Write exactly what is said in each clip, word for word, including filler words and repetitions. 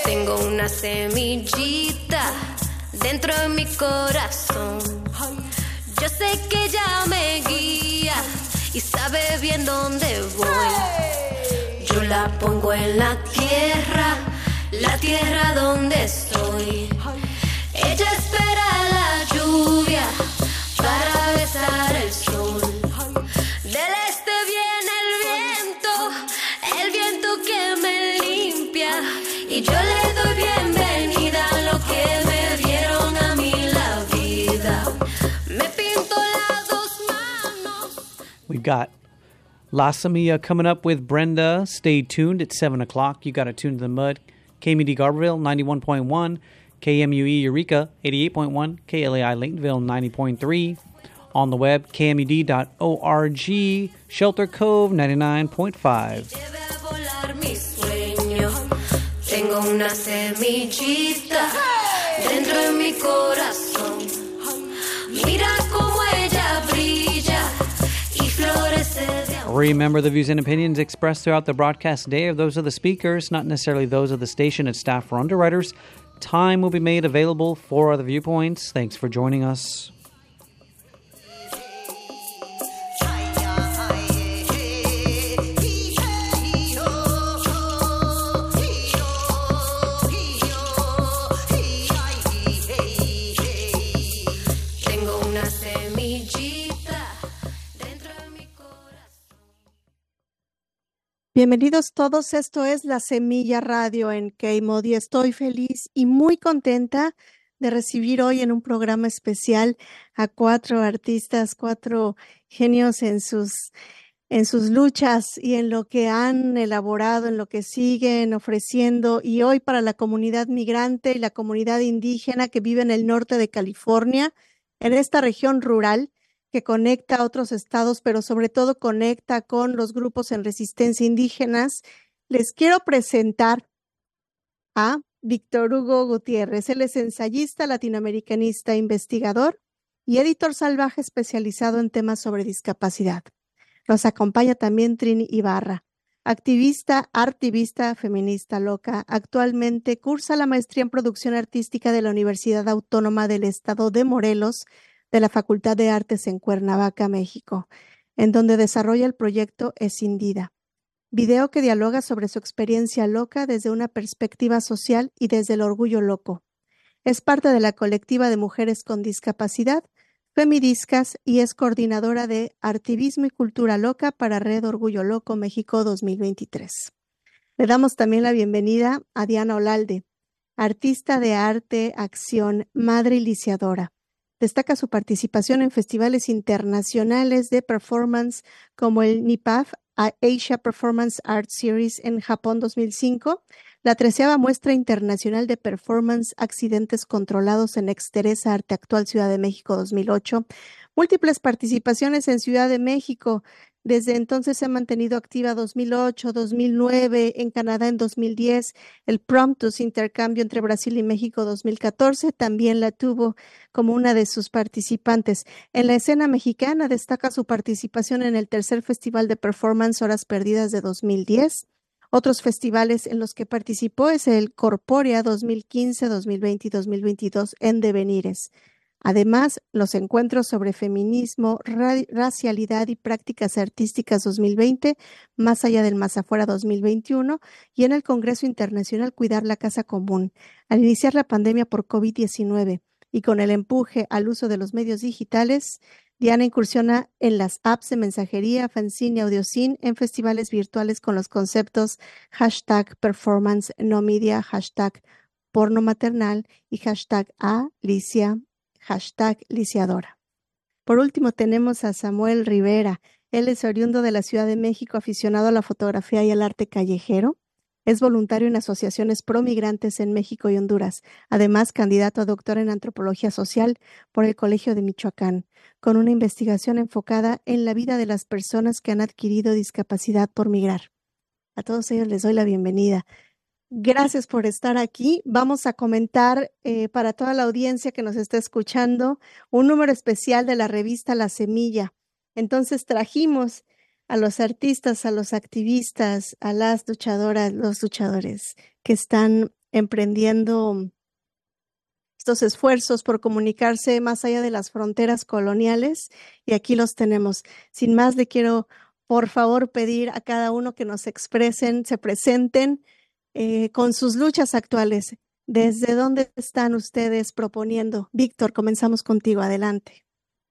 Tengo una semillita dentro de mi corazón. Yo sé que ella me guía y sabe bien dónde voy. Yo la pongo en la tierra, la tierra donde estoy. Ella espera la lluvia para besar el sol. Del este viene el viento, el viento que me limpia, y yo le doy bienvenida a lo que me dieron a mí la vida. Me pinto las dos manos. We've got La Semilla coming up with Brenda. Stay tuned at seven o'clock. You got it tuned to the mud. K M U D Garberville, ninety-one point one. K M U E Eureka, eighty-eight point one. K L A I Laytonville, ninety point three. On the web, K M U D dot org. Shelter Cove, ninety-nine point five. Tengo una semillita dentro de mi corazón. Mira cómo ella brilla y florece de amor. Remember, the views and opinions expressed throughout the broadcast today are those of the speakers, not necessarily those of the station and staff or underwriters. Time will be made available for other viewpoints. Thanks for joining us. Bienvenidos todos, esto es La Semilla Radio en K-Modi. Estoy feliz y muy contenta de recibir hoy en un programa especial a cuatro artistas, cuatro genios en sus, en sus luchas y en lo que han elaborado, en lo que siguen ofreciendo. Y hoy para la comunidad migrante y la comunidad indígena que vive en el norte de California, en esta región rural, que conecta a otros estados, pero sobre todo conecta con los grupos en resistencia indígenas, les quiero presentar a Víctor Hugo Gutiérrez. Él es ensayista, latinoamericanista, investigador y editor salvaje especializado en temas sobre discapacidad. Nos acompaña también Trini Ibarra, activista, artivista, feminista loca. Actualmente cursa la maestría en producción artística de la Universidad Autónoma del Estado de Morelos, de la Facultad de Artes en Cuernavaca, México, en donde desarrolla el proyecto Escindida, video que dialoga sobre su experiencia loca desde una perspectiva social y desde el orgullo loco. Es parte de la colectiva de mujeres con discapacidad, Femidiscas, y es coordinadora de Artivismo y Cultura Loca para Red Orgullo Loco México dos mil veintitrés. Le damos también la bienvenida a Diana Olalde, artista de arte, acción, madre y liciadora. Destaca su participación en festivales internacionales de performance como el N I P A F, Asia Performance Art Series en Japón dos mil cinco, la treceava Muestra Internacional de Performance Accidentes Controlados en Exteresa Arte Actual Ciudad de México dos mil ocho, múltiples participaciones en Ciudad de México. Desde entonces se ha mantenido activa dos mil ocho, dos mil nueve, en Canadá en dos mil diez, el Promptus Intercambio entre Brasil y México dos mil catorce, también la tuvo como una de sus participantes. En la escena mexicana destaca su participación en el tercer Festival de Performance Horas Perdidas de dos mil diez. Otros festivales en los que participó es el Corpórea dos mil quince, dos mil veinte y dos mil veintidós en Devenires. Además, los encuentros sobre feminismo, ra- racialidad y prácticas artísticas dos mil veinte, Más allá del más afuera dos mil veintiuno, y en el Congreso Internacional Cuidar la Casa Común. Al iniciar la pandemia por COVID diecinueve y con el empuje al uso de los medios digitales, Diana incursiona en las apps de mensajería, fanzine y audiocine en festivales virtuales con los conceptos hashtag performance no media, hashtag porno maternal y hashtag Alicia. Hashtag liciadora. Por último tenemos a Samuel Rivera. Él es oriundo de la Ciudad de México, aficionado a la fotografía y al arte callejero. Es voluntario en asociaciones pro-migrantes en México y Honduras. Además, candidato a doctor en antropología social por el Colegio de Michoacán, con una investigación enfocada en la vida de las personas que han adquirido discapacidad por migrar. A todos ellos les doy la bienvenida. Gracias por estar aquí. Vamos a comentar eh, para toda la audiencia que nos está escuchando un número especial de la revista La Semilla. Entonces trajimos a los artistas, a los activistas, a las luchadoras, los luchadores que están emprendiendo estos esfuerzos por comunicarse más allá de las fronteras coloniales, y aquí los tenemos. Sin más, le quiero, por favor, pedir a cada uno que nos expresen, se presenten eh, con sus luchas actuales. ¿Desde dónde están ustedes proponiendo? Víctor, comenzamos contigo, adelante.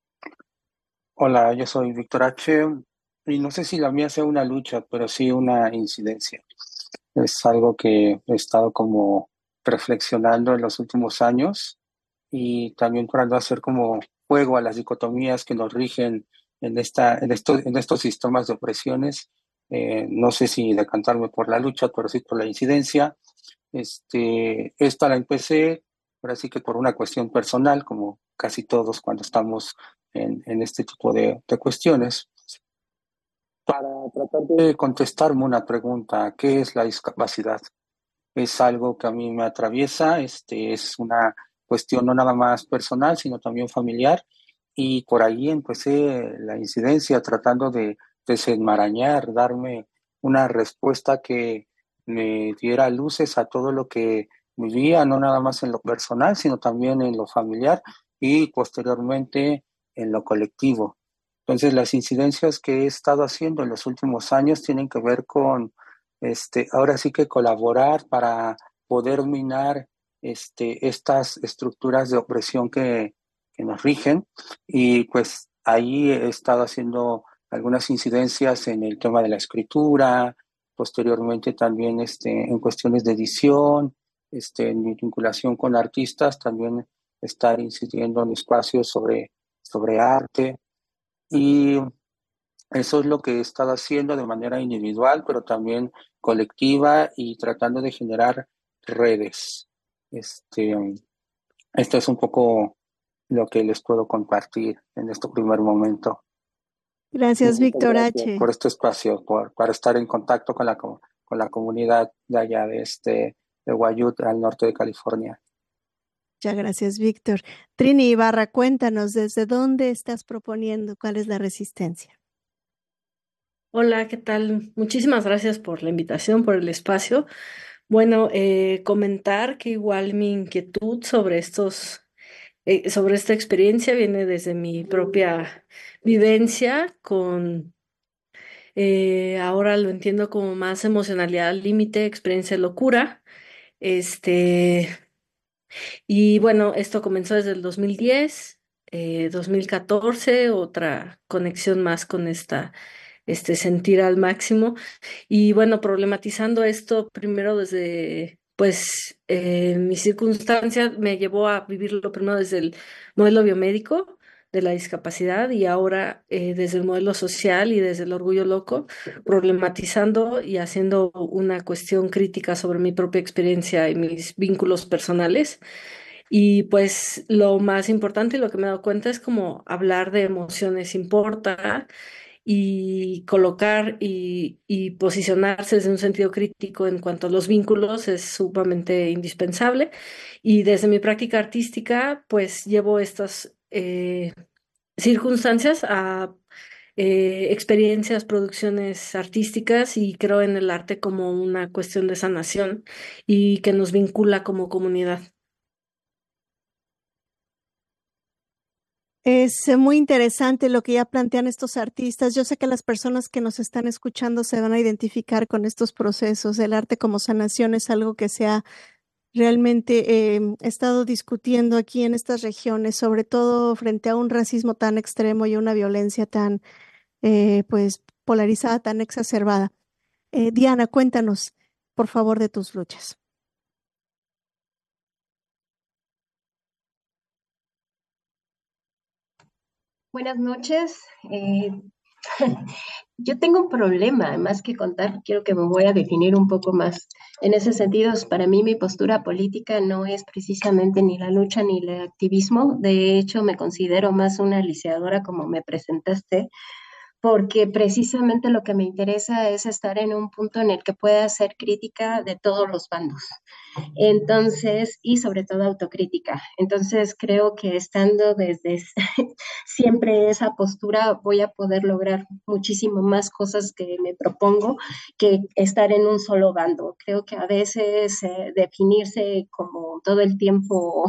Hola, yo soy Víctor H. Y no sé si la mía sea una lucha, pero sí una incidencia. Es algo que he estado como reflexionando en los últimos años y también tratando de hacer como juego a las dicotomías que nos rigen en, esta, en, esto, en estos sistemas de opresiones. Eh, no sé si decantarme por la lucha, pero sí por la incidencia. Este, esta la empecé, ahora sí que por una cuestión personal, como casi todos cuando estamos en, en este tipo de, de cuestiones, para tratar de contestarme una pregunta: ¿qué es la discapacidad? Es algo que a mí me atraviesa, este, es una cuestión no nada más personal, sino también familiar, y por ahí empecé la incidencia tratando de desenmarañar, darme una respuesta que me diera luces a todo lo que vivía, no nada más en lo personal, sino también en lo familiar y posteriormente en lo colectivo. Entonces, las incidencias que he estado haciendo en los últimos años tienen que ver con, este, ahora sí que colaborar para poder minar este, estas estructuras de opresión que, que nos rigen. Y pues ahí he estado haciendo algunas incidencias en el tema de la escritura, posteriormente también este, en cuestiones de edición, este, en mi vinculación con artistas, también estar incidiendo en espacios sobre, sobre arte. Y eso es lo que he estado haciendo de manera individual, pero también colectiva y tratando de generar redes. Este, esto es un poco lo que les puedo compartir en este primer momento. Gracias, Muchas Víctor gracias H. por este espacio, por, para estar en contacto con la, con la comunidad de allá de, este, de Guayut, al norte de California. Muchas gracias, Víctor. Trini Ibarra, cuéntanos, ¿desde dónde estás proponiendo? ¿Cuál es la resistencia? Hola, ¿qué tal? Muchísimas gracias por la invitación, por el espacio. Bueno, eh, comentar que igual mi inquietud sobre estos, eh, sobre esta experiencia viene desde mi propia vivencia con, eh, ahora lo entiendo como más emocionalidad al límite, experiencia de locura. Este, y bueno, esto comenzó desde el dos mil diez, eh, dos mil catorce, otra conexión más con esta, este sentir al máximo. Y bueno, problematizando esto primero desde, pues, eh, mi circunstancia me llevó a vivirlo primero desde el modelo biomédico de la discapacidad y ahora eh, desde el modelo social y desde el orgullo loco, problematizando y haciendo una cuestión crítica sobre mi propia experiencia y mis vínculos personales. Y pues lo más importante y lo que me he dado cuenta es como hablar de emociones importa y colocar y, y posicionarse desde un sentido crítico en cuanto a los vínculos es sumamente indispensable. Y desde mi práctica artística, pues llevo estas eh, circunstancias a eh, experiencias, producciones artísticas y creo en el arte como una cuestión de sanación y que nos vincula como comunidad. Es eh, muy interesante lo que ya plantean estos artistas. Yo sé que las personas que nos están escuchando se van a identificar con estos procesos. El arte como sanación es algo que se ha realmente eh, estado discutiendo aquí en estas regiones, sobre todo frente a un racismo tan extremo y una violencia tan eh, pues polarizada, tan exacerbada. Eh, Diana, cuéntanos, por favor, de tus luchas. Buenas noches. Eh, yo tengo un problema, más que contar, quiero que me voy a definir un poco más. En ese sentido, para mí mi postura política no es precisamente ni la lucha ni el activismo. De hecho, me considero más una lisiadora como me presentaste, porque precisamente lo que me interesa es estar en un punto en el que pueda hacer crítica de todos los bandos. Entonces, y sobre todo autocrítica. Entonces, creo que estando desde siempre esa postura voy a poder lograr muchísimo más cosas que me propongo que estar en un solo bando. Creo que a veces eh, definirse como todo el tiempo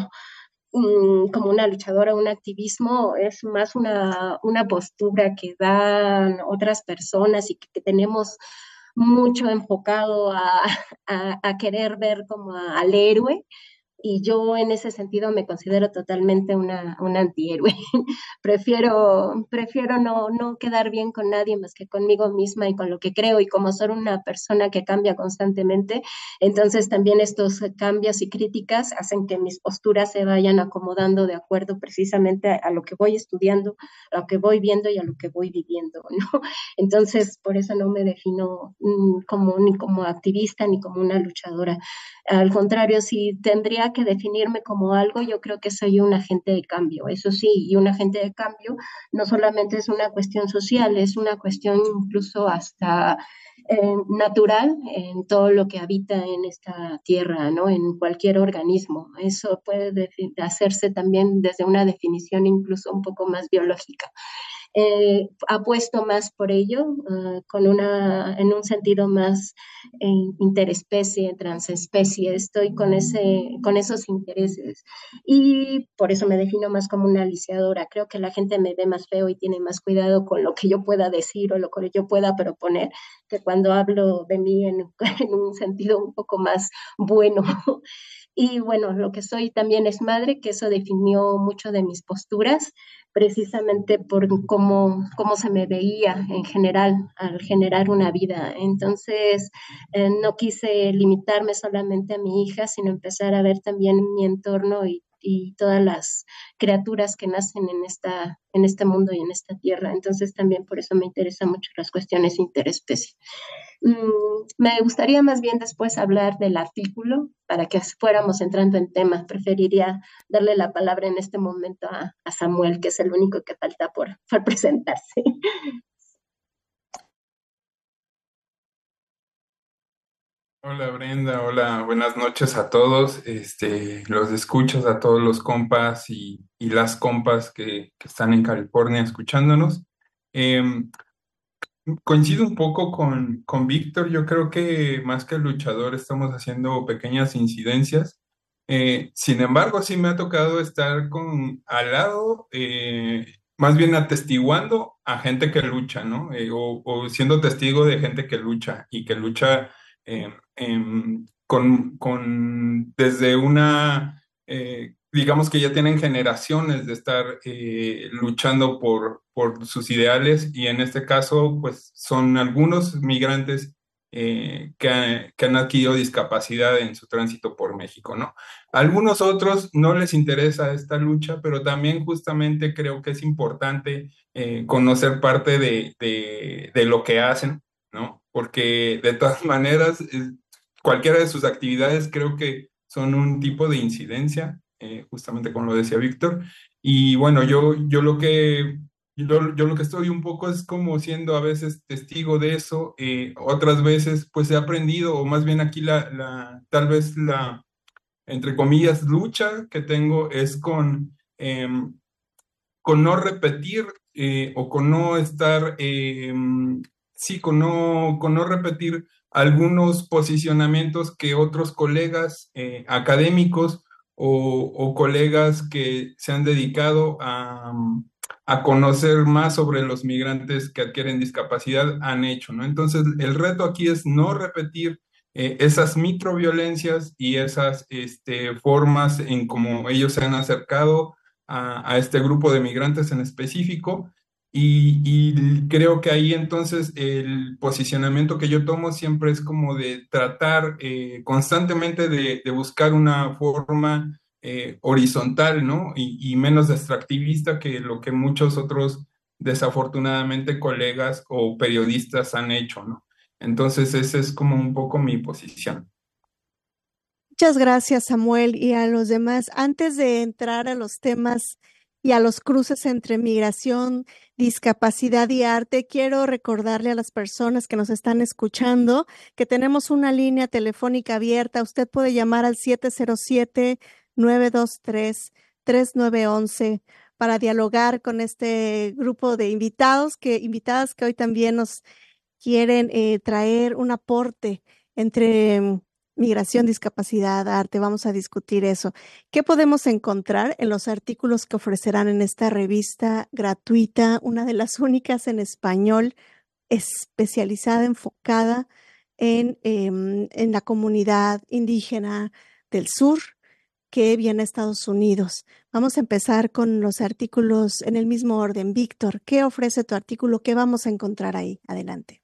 um, como una luchadora, un activismo, es más una, una postura que dan otras personas y que, que tenemos mucho enfocado a, a, a querer ver como a, al héroe, y yo en ese sentido me considero totalmente una, una antihéroe. prefiero prefiero no, no quedar bien con nadie más que conmigo misma y con lo que creo, y como soy una persona que cambia constantemente, entonces también estos cambios y críticas hacen que mis posturas se vayan acomodando de acuerdo precisamente a, a lo que voy estudiando, a lo que voy viendo y a lo que voy viviendo, ¿no? Entonces, por eso no me defino mm, como, ni como activista ni como una luchadora. Al contrario, si tendría que definirme como algo, yo creo que soy un agente de cambio, eso sí, y un agente de cambio no solamente es una cuestión social, es una cuestión incluso hasta eh, natural en todo lo que habita en esta tierra, ¿no? En cualquier organismo. Eso puede hacerse también desde una definición incluso un poco más biológica. Eh, apuesto más por ello, uh, con una, en un sentido más eh, interespecie, transespecie, estoy con, ese, con esos intereses, y por eso me defino más como una lisiadora. Creo que la gente me ve más feo y tiene más cuidado con lo que yo pueda decir o lo que yo pueda proponer, que cuando hablo de mí en, en un sentido un poco más bueno. Y bueno, lo que soy también es madre, que eso definió mucho de mis posturas, precisamente por cómo, cómo se me veía en general al generar una vida. Entonces, eh, no quise limitarme solamente a mi hija, sino empezar a ver también mi entorno y, y todas las criaturas que nacen en, esta, en este mundo y en esta tierra. Entonces, también por eso me interesan mucho las cuestiones interespecie. Mm, me gustaría más bien después hablar del artículo para que fuéramos entrando en temas. Preferiría darle la palabra en este momento a, a Samuel, que es el único que falta por, por presentarse. Hola Brenda, hola, buenas noches a todos, este, los escuchas, a todos los compas y, y las compas que, que están en California escuchándonos. Em, Coincido un poco con, con Víctor. Yo creo que más que luchador estamos haciendo pequeñas incidencias. Eh, sin embargo, sí me ha tocado estar con, al lado, eh, más bien atestiguando a gente que lucha, ¿no? Eh, o, o siendo testigo de gente que lucha y que lucha eh, em, con, con, desde una... eh, digamos que ya tienen generaciones de estar eh, luchando por, por sus ideales, y en este caso pues son algunos migrantes eh, que, ha- que han adquirido discapacidad en su tránsito por México, ¿no? A algunos otros no les interesa esta lucha, pero también justamente creo que es importante eh, conocer parte de, de, de lo que hacen, ¿no? Porque de todas maneras, eh, cualquiera de sus actividades creo que son un tipo de incidencia, eh, justamente como lo decía Víctor. Y bueno, yo, yo lo que yo, yo lo que estoy un poco es como siendo a veces testigo de eso, eh, otras veces pues he aprendido, o más bien aquí la, la tal vez la, entre comillas, lucha que tengo es con, em, con no repetir, eh, o con no estar, eh, sí, con no, con no repetir algunos posicionamientos que otros colegas eh, académicos o, o colegas que se han dedicado a, a conocer más sobre los migrantes que adquieren discapacidad han hecho, ¿no? Entonces, el reto aquí es no repetir eh, esas microviolencias y esas este, formas en cómo ellos se han acercado a, a este grupo de migrantes en específico. Y, y creo que ahí entonces el posicionamiento que yo tomo siempre es como de tratar eh, constantemente de, de buscar una forma eh, horizontal, ¿no? Y, y menos extractivista que lo que muchos otros, desafortunadamente, colegas o periodistas han hecho, ¿no? Entonces, esa es como un poco mi posición. Muchas gracias, Samuel, y a los demás. Antes de entrar a los temas y a los cruces entre migración, discapacidad y arte, quiero recordarle a las personas que nos están escuchando que tenemos una línea telefónica abierta. Usted puede llamar al siete cero siete, nueve dos tres, tres nueve uno uno para dialogar con este grupo de invitados que, invitadas que hoy también nos quieren eh, traer un aporte entre mm, migración, discapacidad, arte. Vamos a discutir eso. ¿Qué podemos encontrar en los artículos que ofrecerán en esta revista gratuita, una de las únicas en español, especializada, enfocada en, em, en la comunidad indígena del sur que viene a Estados Unidos? Vamos a empezar con los artículos en el mismo orden. Víctor, ¿qué ofrece tu artículo? ¿Qué vamos a encontrar ahí? Adelante.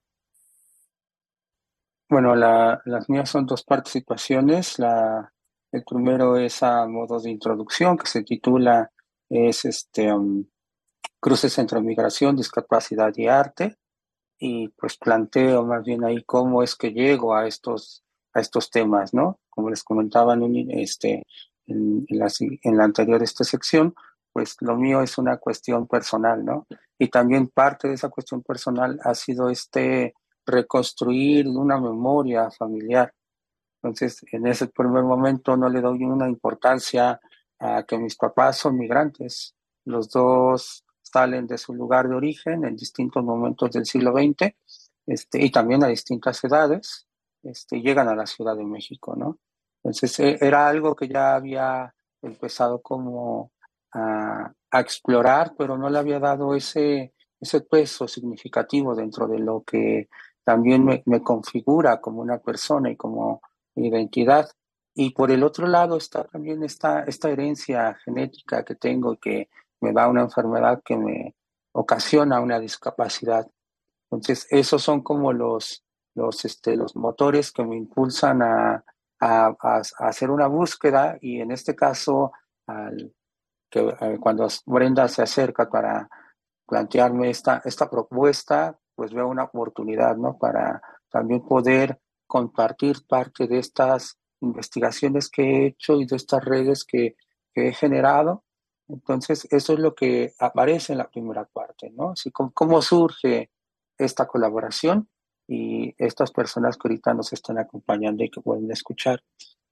Bueno, la, las mías son dos participaciones. La, el primero es a modo de introducción, que se titula es este um, Cruces entre migración, discapacidad y arte, y pues planteo más bien ahí cómo es que llego a estos a estos temas, ¿no? Como les comentaba en, un, este, en, en, la, en la anterior esta sección, pues lo mío es una cuestión personal, ¿no? Y también parte de esa cuestión personal ha sido este reconstruir una memoria familiar. Entonces, en ese primer momento no le doy una importancia a que mis papás son migrantes. Los dos salen de su lugar de origen en distintos momentos del siglo veinte, este, y también a distintas edades, este, llegan a la Ciudad de México, ¿no? Entonces, eh, era algo que ya había empezado como a, a explorar, pero no le había dado ese, ese peso significativo dentro de lo que también me, me configura como una persona y como identidad. Y por el otro lado está también esta, esta herencia genética que tengo, que me da una enfermedad que me ocasiona una discapacidad. Entonces, esos son como los, los, este, los motores que me impulsan a, a, a, a hacer una búsqueda, y en este caso, al, que, eh, cuando Brenda se acerca para plantearme esta, esta propuesta, pues veo una oportunidad, ¿no? Para también poder compartir parte de estas investigaciones que he hecho y de estas redes que, que he generado. Entonces, eso es lo que aparece en la primera parte, ¿no? Así como cómo surge esta colaboración y estas personas que ahorita nos están acompañando y que pueden escuchar.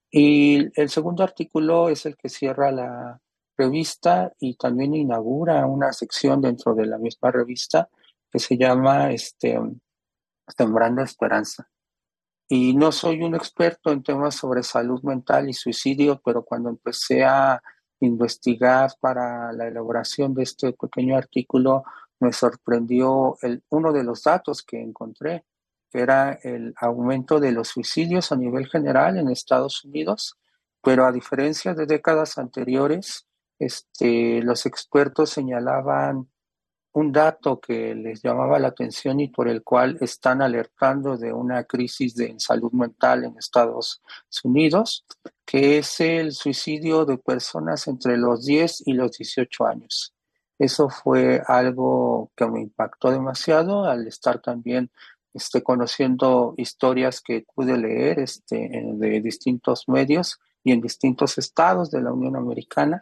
Y el segundo artículo es el que cierra la revista y también inaugura una sección dentro de la misma revista que se llama este, Sembrando Esperanza. Y no soy un experto en temas sobre salud mental y suicidio, pero cuando empecé a investigar para la elaboración de este pequeño artículo, me sorprendió el, uno de los datos que encontré, que era el aumento de los suicidios a nivel general en Estados Unidos, pero a diferencia de décadas anteriores, este, los expertos señalaban un dato que les llamaba la atención y por el cual están alertando de una crisis de salud mental en Estados Unidos, que es el suicidio de personas entre los diez y los dieciocho años. Eso fue algo que me impactó demasiado al estar también este, conociendo historias que pude leer este, de distintos medios y en distintos estados de la Unión Americana.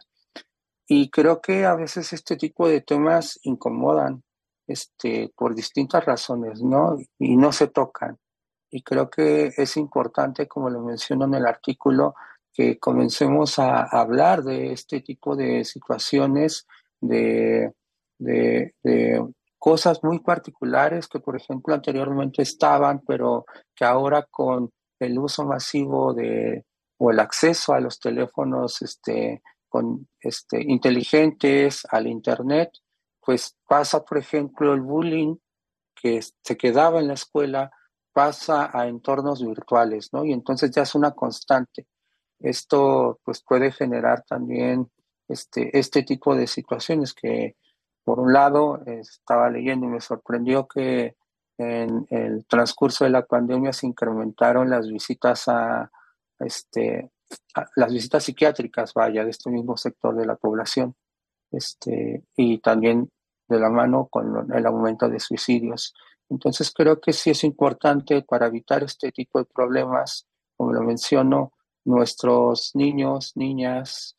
Y creo que a veces este tipo de temas incomodan este, por distintas razones, ¿no? Y no se tocan. Y creo que es importante, como lo menciono en el artículo, que comencemos a hablar de este tipo de situaciones, de, de, de cosas muy particulares que, por ejemplo, anteriormente estaban, pero que ahora con el uso masivo de, o el acceso a los teléfonos, este, con este, inteligentes, al internet, pues pasa, por ejemplo, el bullying que se quedaba en la escuela, pasa a entornos virtuales, ¿no? Y entonces ya es una constante. Esto pues puede generar también este, este tipo de situaciones que, por un lado, estaba leyendo y me sorprendió que en el transcurso de la pandemia se incrementaron las visitas a este, las visitas psiquiátricas, vaya, de este mismo sector de la población, este, y también de la mano con el aumento de suicidios. Entonces creo que sí es importante para evitar este tipo de problemas, como lo menciono, nuestros niños, niñas,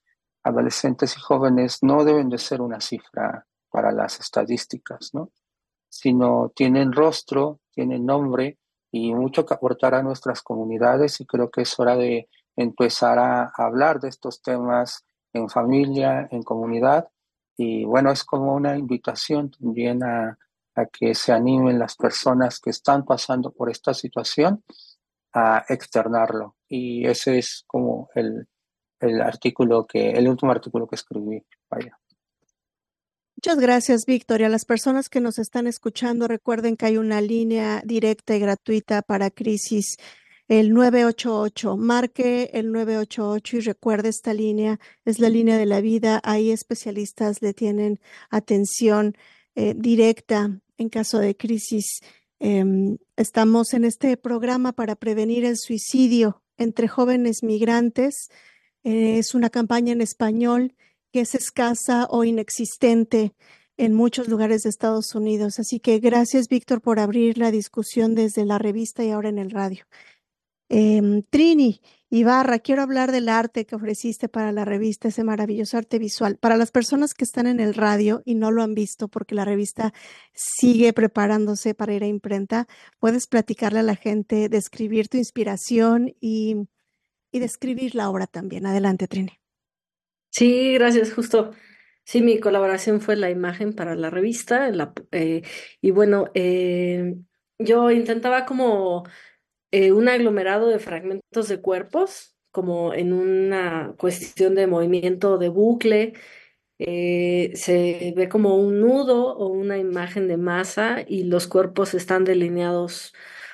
adolescentes y jóvenes no deben de ser una cifra para las estadísticas, ¿no? Sino tienen rostro, tienen nombre y mucho que aportar a nuestras comunidades, y creo que es hora de empezar a hablar de estos temas en familia, en comunidad, y bueno, es como una invitación también a, a que se animen las personas que están pasando por esta situación a externarlo, y ese es como el, el artículo que, el último artículo que escribí, vaya. Muchas gracias, Víctor. Y a las personas que nos están escuchando, recuerden que hay una línea directa y gratuita para crisis, el nueve ocho ocho. Marque el nueve ocho ocho y recuerde, esta línea es la línea de la vida. Ahí especialistas le tienen atención eh, directa en caso de crisis. Eh, estamos en este programa para prevenir el suicidio entre jóvenes migrantes. Eh, es una campaña en español que es escasa o inexistente en muchos lugares de Estados Unidos. Así que gracias, Víctor, por abrir la discusión desde la revista y ahora en el radio. Eh, Trini Ibarra, quiero hablar del arte que ofreciste para la revista, ese maravilloso arte visual. Para las personas que están en el radio y no lo han visto porque la revista sigue preparándose para ir a imprenta, puedes platicarle a la gente, describir tu inspiración y, y describir la obra también. Adelante, Trini. Sí, gracias, justo. Sí, mi colaboración fue la imagen para la revista. La, eh, y bueno, eh, yo intentaba como eh, un aglomerado de fragmentos de cuerpos, como en una cuestión de movimiento de bucle. Eh, se ve como un nudo o una imagen de masa y los cuerpos están delineados,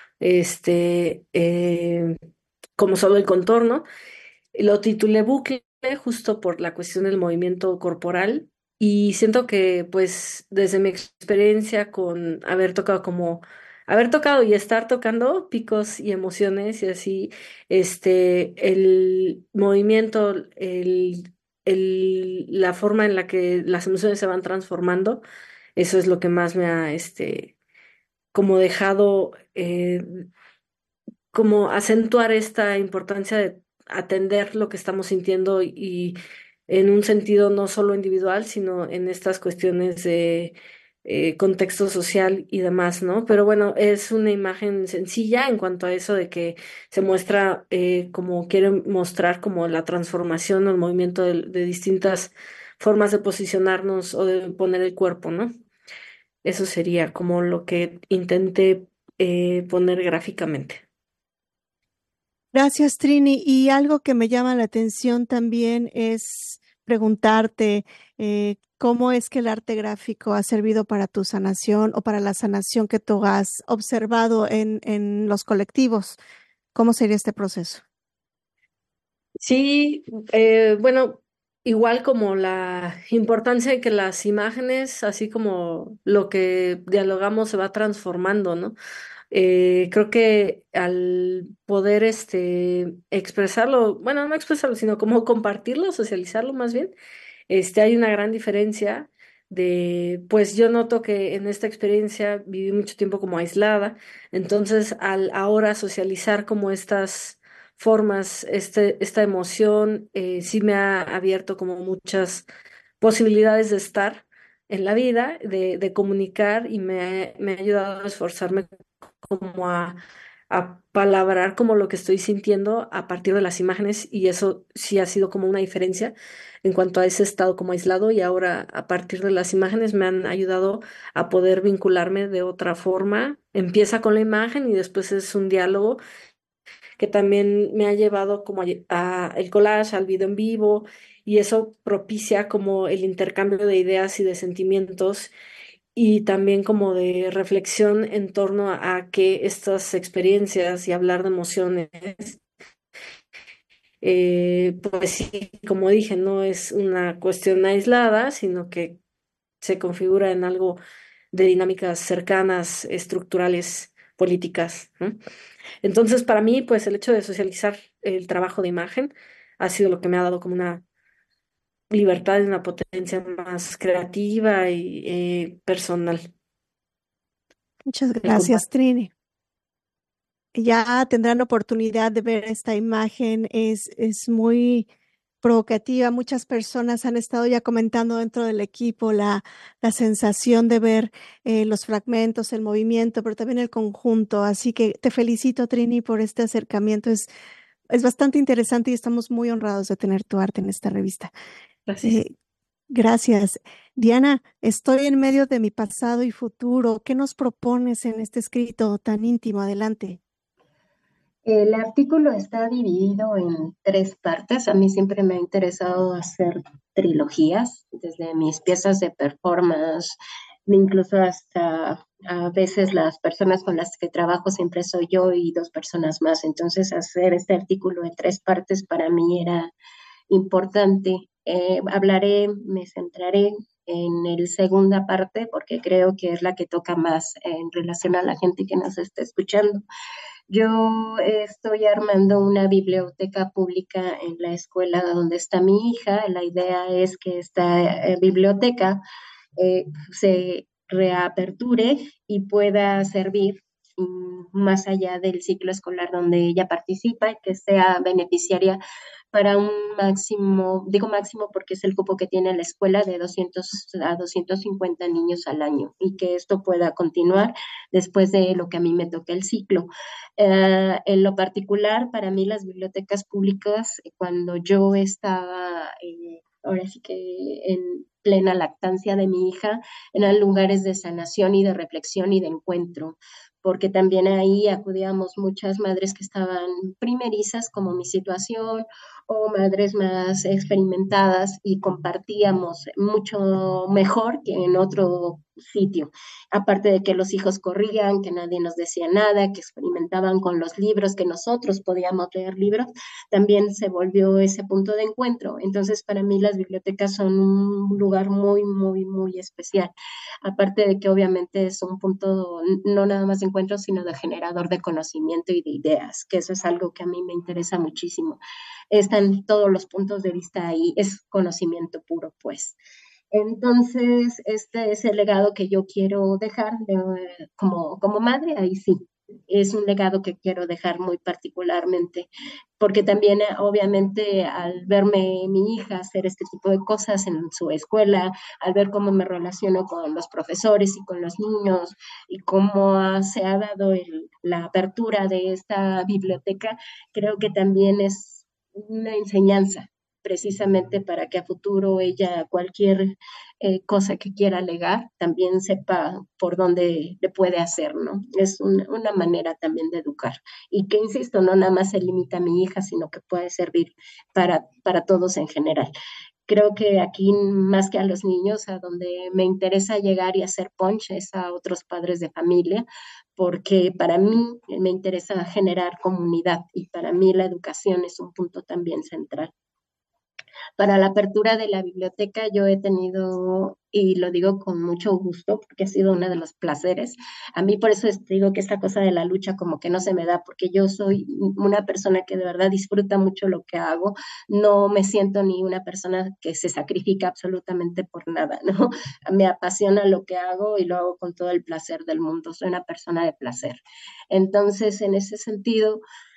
este, eh, como solo el contorno. Lo titulé Bucle justo por la cuestión del movimiento corporal, y siento que pues desde mi experiencia con haber tocado como haber tocado y estar tocando picos y emociones y así, este el movimiento, el, el la forma en la que las emociones se van transformando, eso es lo que más me ha este como dejado, eh, como acentuar esta importancia de atender lo que estamos sintiendo, y en un sentido no solo individual, sino en estas cuestiones de eh, contexto social y demás, ¿no? Pero bueno, es una imagen sencilla en cuanto a eso de que se muestra, eh, como quieren mostrar, como la transformación o el movimiento de, de distintas formas de posicionarnos o de poner el cuerpo, ¿no? Eso sería como lo que intenté eh, poner gráficamente. Gracias, Trini. Y algo que me llama la atención también es preguntarte eh, cómo es que el arte gráfico ha servido para tu sanación o para la sanación que tú has observado en, en los colectivos. ¿Cómo sería este proceso? Sí, eh, bueno, igual como la importancia de que las imágenes, así como lo que dialogamos, se va transformando, ¿no? Eh, creo que al poder este expresarlo, bueno, no expresarlo, sino como compartirlo, socializarlo más bien, este, hay una gran diferencia de, pues yo noto que en esta experiencia viví mucho tiempo como aislada, entonces al ahora socializar como estas formas, este, esta emoción, eh, sí me ha abierto como muchas posibilidades de estar en la vida, de, de comunicar, y me, ha- me ha ayudado a esforzarme como a, a palabrar como lo que estoy sintiendo a partir de las imágenes, y eso sí ha sido como una diferencia en cuanto a ese estado como aislado, y ahora a partir de las imágenes me han ayudado a poder vincularme de otra forma. Empieza con la imagen y después es un diálogo que también me ha llevado como a, a el collage, al video en vivo, y eso propicia como el intercambio de ideas y de sentimientos, y también como de reflexión en torno a, a que estas experiencias y hablar de emociones, eh, pues sí, como dije, no es una cuestión aislada, sino que se configura en algo de dinámicas cercanas, estructurales, políticas, ¿no? Entonces, para mí, pues el hecho de socializar el trabajo de imagen ha sido lo que me ha dado como una libertad y una potencia más creativa y eh, personal. Muchas El gracias, Trini. Ya tendrán oportunidad de ver esta imagen. Es, es muy provocativa. Muchas personas han estado ya comentando dentro del equipo la, la sensación de ver eh, los fragmentos, el movimiento, pero también el conjunto. Así que te felicito, Trini, por este acercamiento. Es, es bastante interesante y estamos muy honrados de tener tu arte en esta revista. Gracias. Eh, gracias. Diana, estoy en medio de mi pasado y futuro. ¿Qué nos propones en este escrito tan íntimo? Adelante. El artículo está dividido en tres partes. A mí siempre me ha interesado hacer trilogías, desde mis piezas de performance, incluso hasta a veces las personas con las que trabajo siempre soy yo y dos personas más. Entonces, hacer este artículo en tres partes para mí era importante. Eh, hablaré, me centraré en la segunda parte porque creo que es la que toca más en relación a la gente que nos está escuchando. Yo estoy armando una biblioteca pública en la escuela donde está mi hija. La idea es que esta eh, biblioteca eh, se reaperture y pueda servir um, más allá del ciclo escolar donde ella participa y que sea beneficiaria para un máximo, digo máximo porque es el cupo que tiene la escuela de doscientos a doscientos cincuenta niños al año y que esto pueda continuar después de lo que a mí me toque el ciclo. Uh, en lo particular, para mí las bibliotecas públicas, cuando yo estaba, eh, ahora sí que en plena lactancia de mi hija, eran lugares de sanación y de reflexión y de encuentro, porque también ahí acudíamos muchas madres que estaban primerizas como mi situación o madres más experimentadas y compartíamos mucho mejor que en otro sitio. Aparte de que los hijos corrían, que nadie nos decía nada, que experimentaban con los libros, que nosotros podíamos leer libros, también se volvió ese punto de encuentro. Entonces, para mí las bibliotecas son un lugar muy, muy, muy especial. Aparte de que obviamente es un punto no nada más de encuentro, sino de generador de conocimiento y de ideas, que eso es algo que a mí me interesa muchísimo. Están todos los puntos de vista ahí, es conocimiento puro, pues. Entonces, este es el legado que yo quiero dejar de, como, como madre, ahí sí. Es un legado que quiero dejar muy particularmente, porque también obviamente al verme mi hija hacer este tipo de cosas en su escuela, al ver cómo me relaciono con los profesores y con los niños y cómo se ha dado el, la apertura de esta biblioteca, creo que también es una enseñanza precisamente para que a futuro ella cualquier eh, cosa que quiera alegar también sepa por dónde le puede hacer, ¿no? Es un, una manera también de educar y que, insisto, no nada más se limita a mi hija, sino que puede servir para, para todos en general. Creo que aquí, más que a los niños, a donde me interesa llegar y hacer punch es a otros padres de familia, porque para mí me interesa generar comunidad y para mí la educación es un punto también central. Para la apertura de la biblioteca yo he tenido, y lo digo con mucho gusto, porque ha sido uno de los placeres. A mí por eso digo que esta cosa de la lucha como que no se me da, porque yo soy una persona que de verdad disfruta mucho lo que hago. No me siento ni una persona que se sacrifica absolutamente por nada, ¿no? Me apasiona lo que hago y lo hago con todo el placer del mundo. Soy una persona de placer. Entonces, en ese sentido,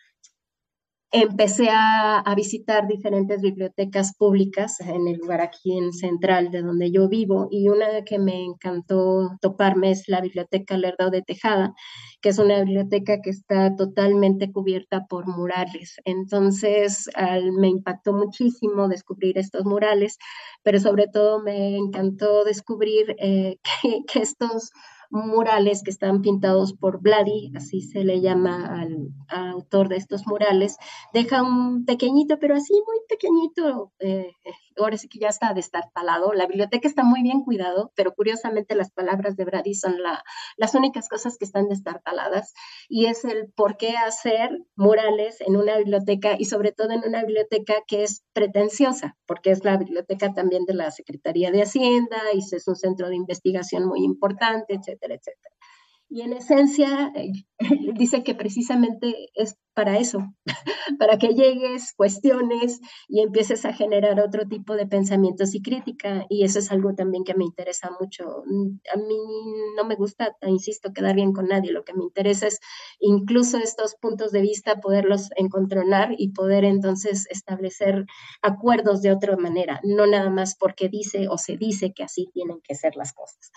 empecé a, a visitar diferentes bibliotecas públicas en el lugar aquí en Central, de donde yo vivo, y una que me encantó toparme es la Biblioteca Lerdo de Tejada, que es una biblioteca que está totalmente cubierta por murales. Entonces, al, me impactó muchísimo descubrir estos murales, pero sobre todo me encantó descubrir eh, que, que estos murales que están pintados por Vladi, así se le llama al, al autor de estos murales, deja un pequeñito, pero así muy pequeñito, eh, ahora sí que ya está destartalado. La biblioteca está muy bien cuidado, pero curiosamente las palabras de Vladi son la, las únicas cosas que están destartaladas, y es el por qué hacer murales en una biblioteca, y sobre todo en una biblioteca que es pretenciosa, porque es la biblioteca también de la Secretaría de Hacienda, y es un centro de investigación muy importante, etcétera, etcétera. Y en esencia, eh, dice que precisamente es para eso, para que llegues, cuestiones y empieces a generar otro tipo de pensamientos y crítica. Y eso es algo también que me interesa mucho. A mí no me gusta, insisto, quedar bien con nadie. Lo que me interesa es incluso estos puntos de vista, poderlos encontronar y poder entonces establecer acuerdos de otra manera, no nada más porque dice o se dice que así tienen que ser las cosas.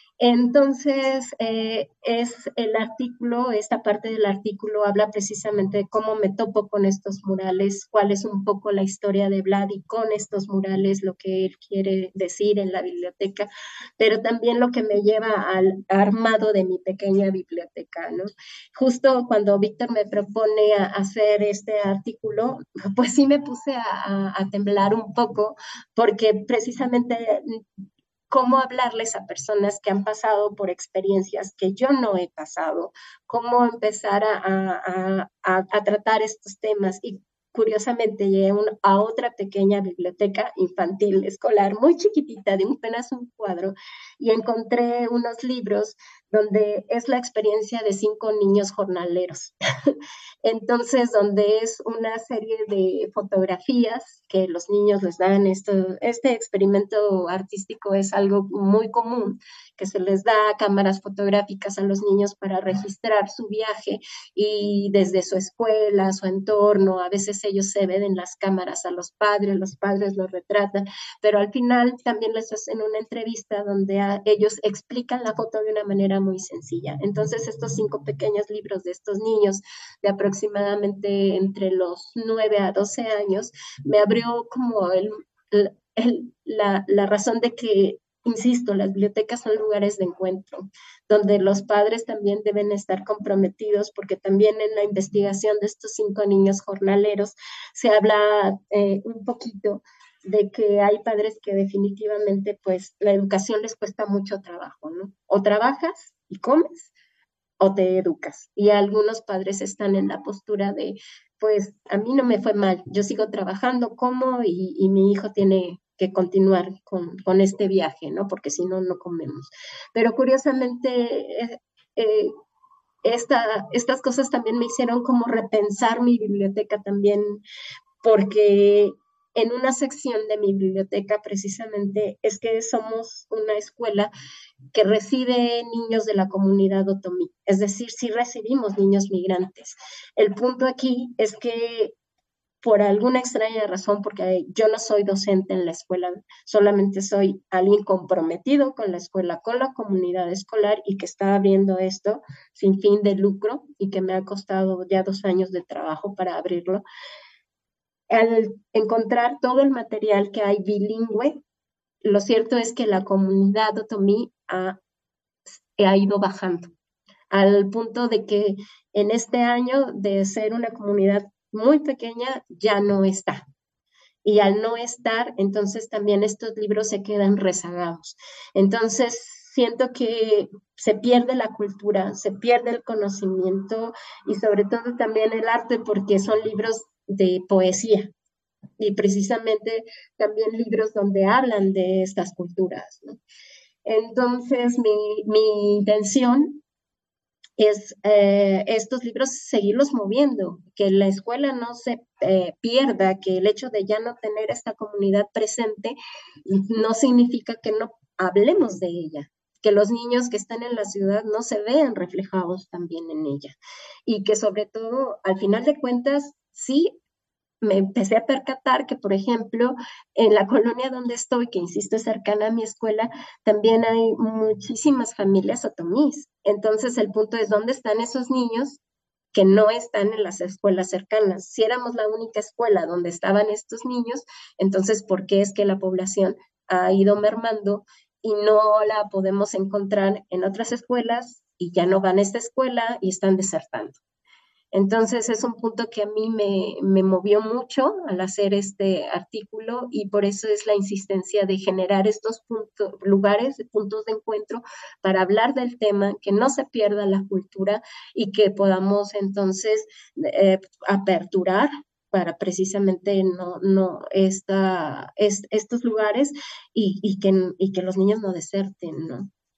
Entonces, eh, es el artículo, esta parte del artículo habla precisamente de cómo me topo con estos murales, cuál es un poco la historia de Vladi con estos murales, lo que él quiere decir en la biblioteca, pero también lo que me lleva al armado de mi pequeña biblioteca, ¿no? Justo cuando Víctor me propone a hacer este artículo, pues sí me puse a, a, a temblar un poco, porque precisamente cómo hablarles a personas que han pasado por experiencias que yo no he pasado, cómo empezar a, a, a, a tratar estos temas. Y curiosamente llegué un, a otra pequeña biblioteca infantil escolar, muy chiquitita, de apenas un cuadro, y encontré unos libros donde es la experiencia de cinco niños jornaleros. Entonces, donde es una serie de fotografías que los niños les dan. Esto, este experimento artístico es algo muy común, que se les da cámaras fotográficas a los niños para registrar su viaje y desde su escuela, su entorno, a veces ellos se ven en las cámaras a los padres, los padres los retratan, pero al final también les hacen una entrevista donde a, ellos explican la foto de una manera muy sencilla. Entonces, estos cinco pequeños libros de estos niños de aproximadamente entre los nueve a doce años, me abrió como el, el, la, la razón de que, insisto, las bibliotecas son lugares de encuentro, donde los padres también deben estar comprometidos, porque también en la investigación de estos cinco niños jornaleros se habla eh, un poquito de que hay padres que definitivamente pues la educación les cuesta mucho trabajo, ¿no? O trabajas y comes, o te educas. Y algunos padres están en la postura de, pues a mí no me fue mal, yo sigo trabajando, como y, y mi hijo tiene que continuar con, con este viaje, ¿no? Porque si no, no comemos. Pero curiosamente, eh, eh, esta, estas cosas también me hicieron como repensar mi biblioteca también, porque en una sección de mi biblioteca precisamente es que somos una escuela que recibe niños de la comunidad otomí, es decir, sí recibimos niños migrantes. El punto aquí es que por alguna extraña razón, porque yo no soy docente en la escuela, solamente soy alguien comprometido con la escuela, con la comunidad escolar y que está abriendo esto sin fin de lucro y que me ha costado ya dos años de trabajo para abrirlo. Al encontrar todo el material que hay bilingüe, lo cierto es que la comunidad otomí ha, ha ido bajando, al punto de que en este año de ser una comunidad muy pequeña ya no está. Y al no estar, entonces también estos libros se quedan rezagados. Entonces siento que se pierde la cultura, se pierde el conocimiento y sobre todo también el arte, porque son libros de poesía y precisamente también libros donde hablan de estas culturas, ¿no? Entonces mi, mi intención es eh, estos libros seguirlos moviendo, que la escuela no se eh, pierda, que el hecho de ya no tener esta comunidad presente no significa que no hablemos de ella, que los niños que están en la ciudad no se vean reflejados también en ella y que sobre todo, al final de cuentas, sí me empecé a percatar que, por ejemplo, en la colonia donde estoy, que insisto es cercana a mi escuela, también hay muchísimas familias otomís. Entonces, el punto es, ¿dónde están esos niños que no están en las escuelas cercanas? Si éramos la única escuela donde estaban estos niños, entonces, ¿por qué es que la población ha ido mermando y no la podemos encontrar en otras escuelas y ya no van a esta escuela y están desertando? Entonces es un punto que a mí me, me movió mucho al hacer este artículo y por eso es la insistencia de generar estos puntos, lugares, puntos de encuentro para hablar del tema, que no se pierda la cultura y que podamos entonces eh, aperturar para precisamente no, no esta, es, estos lugares y, y, que, y que los niños no deserten, ¿no?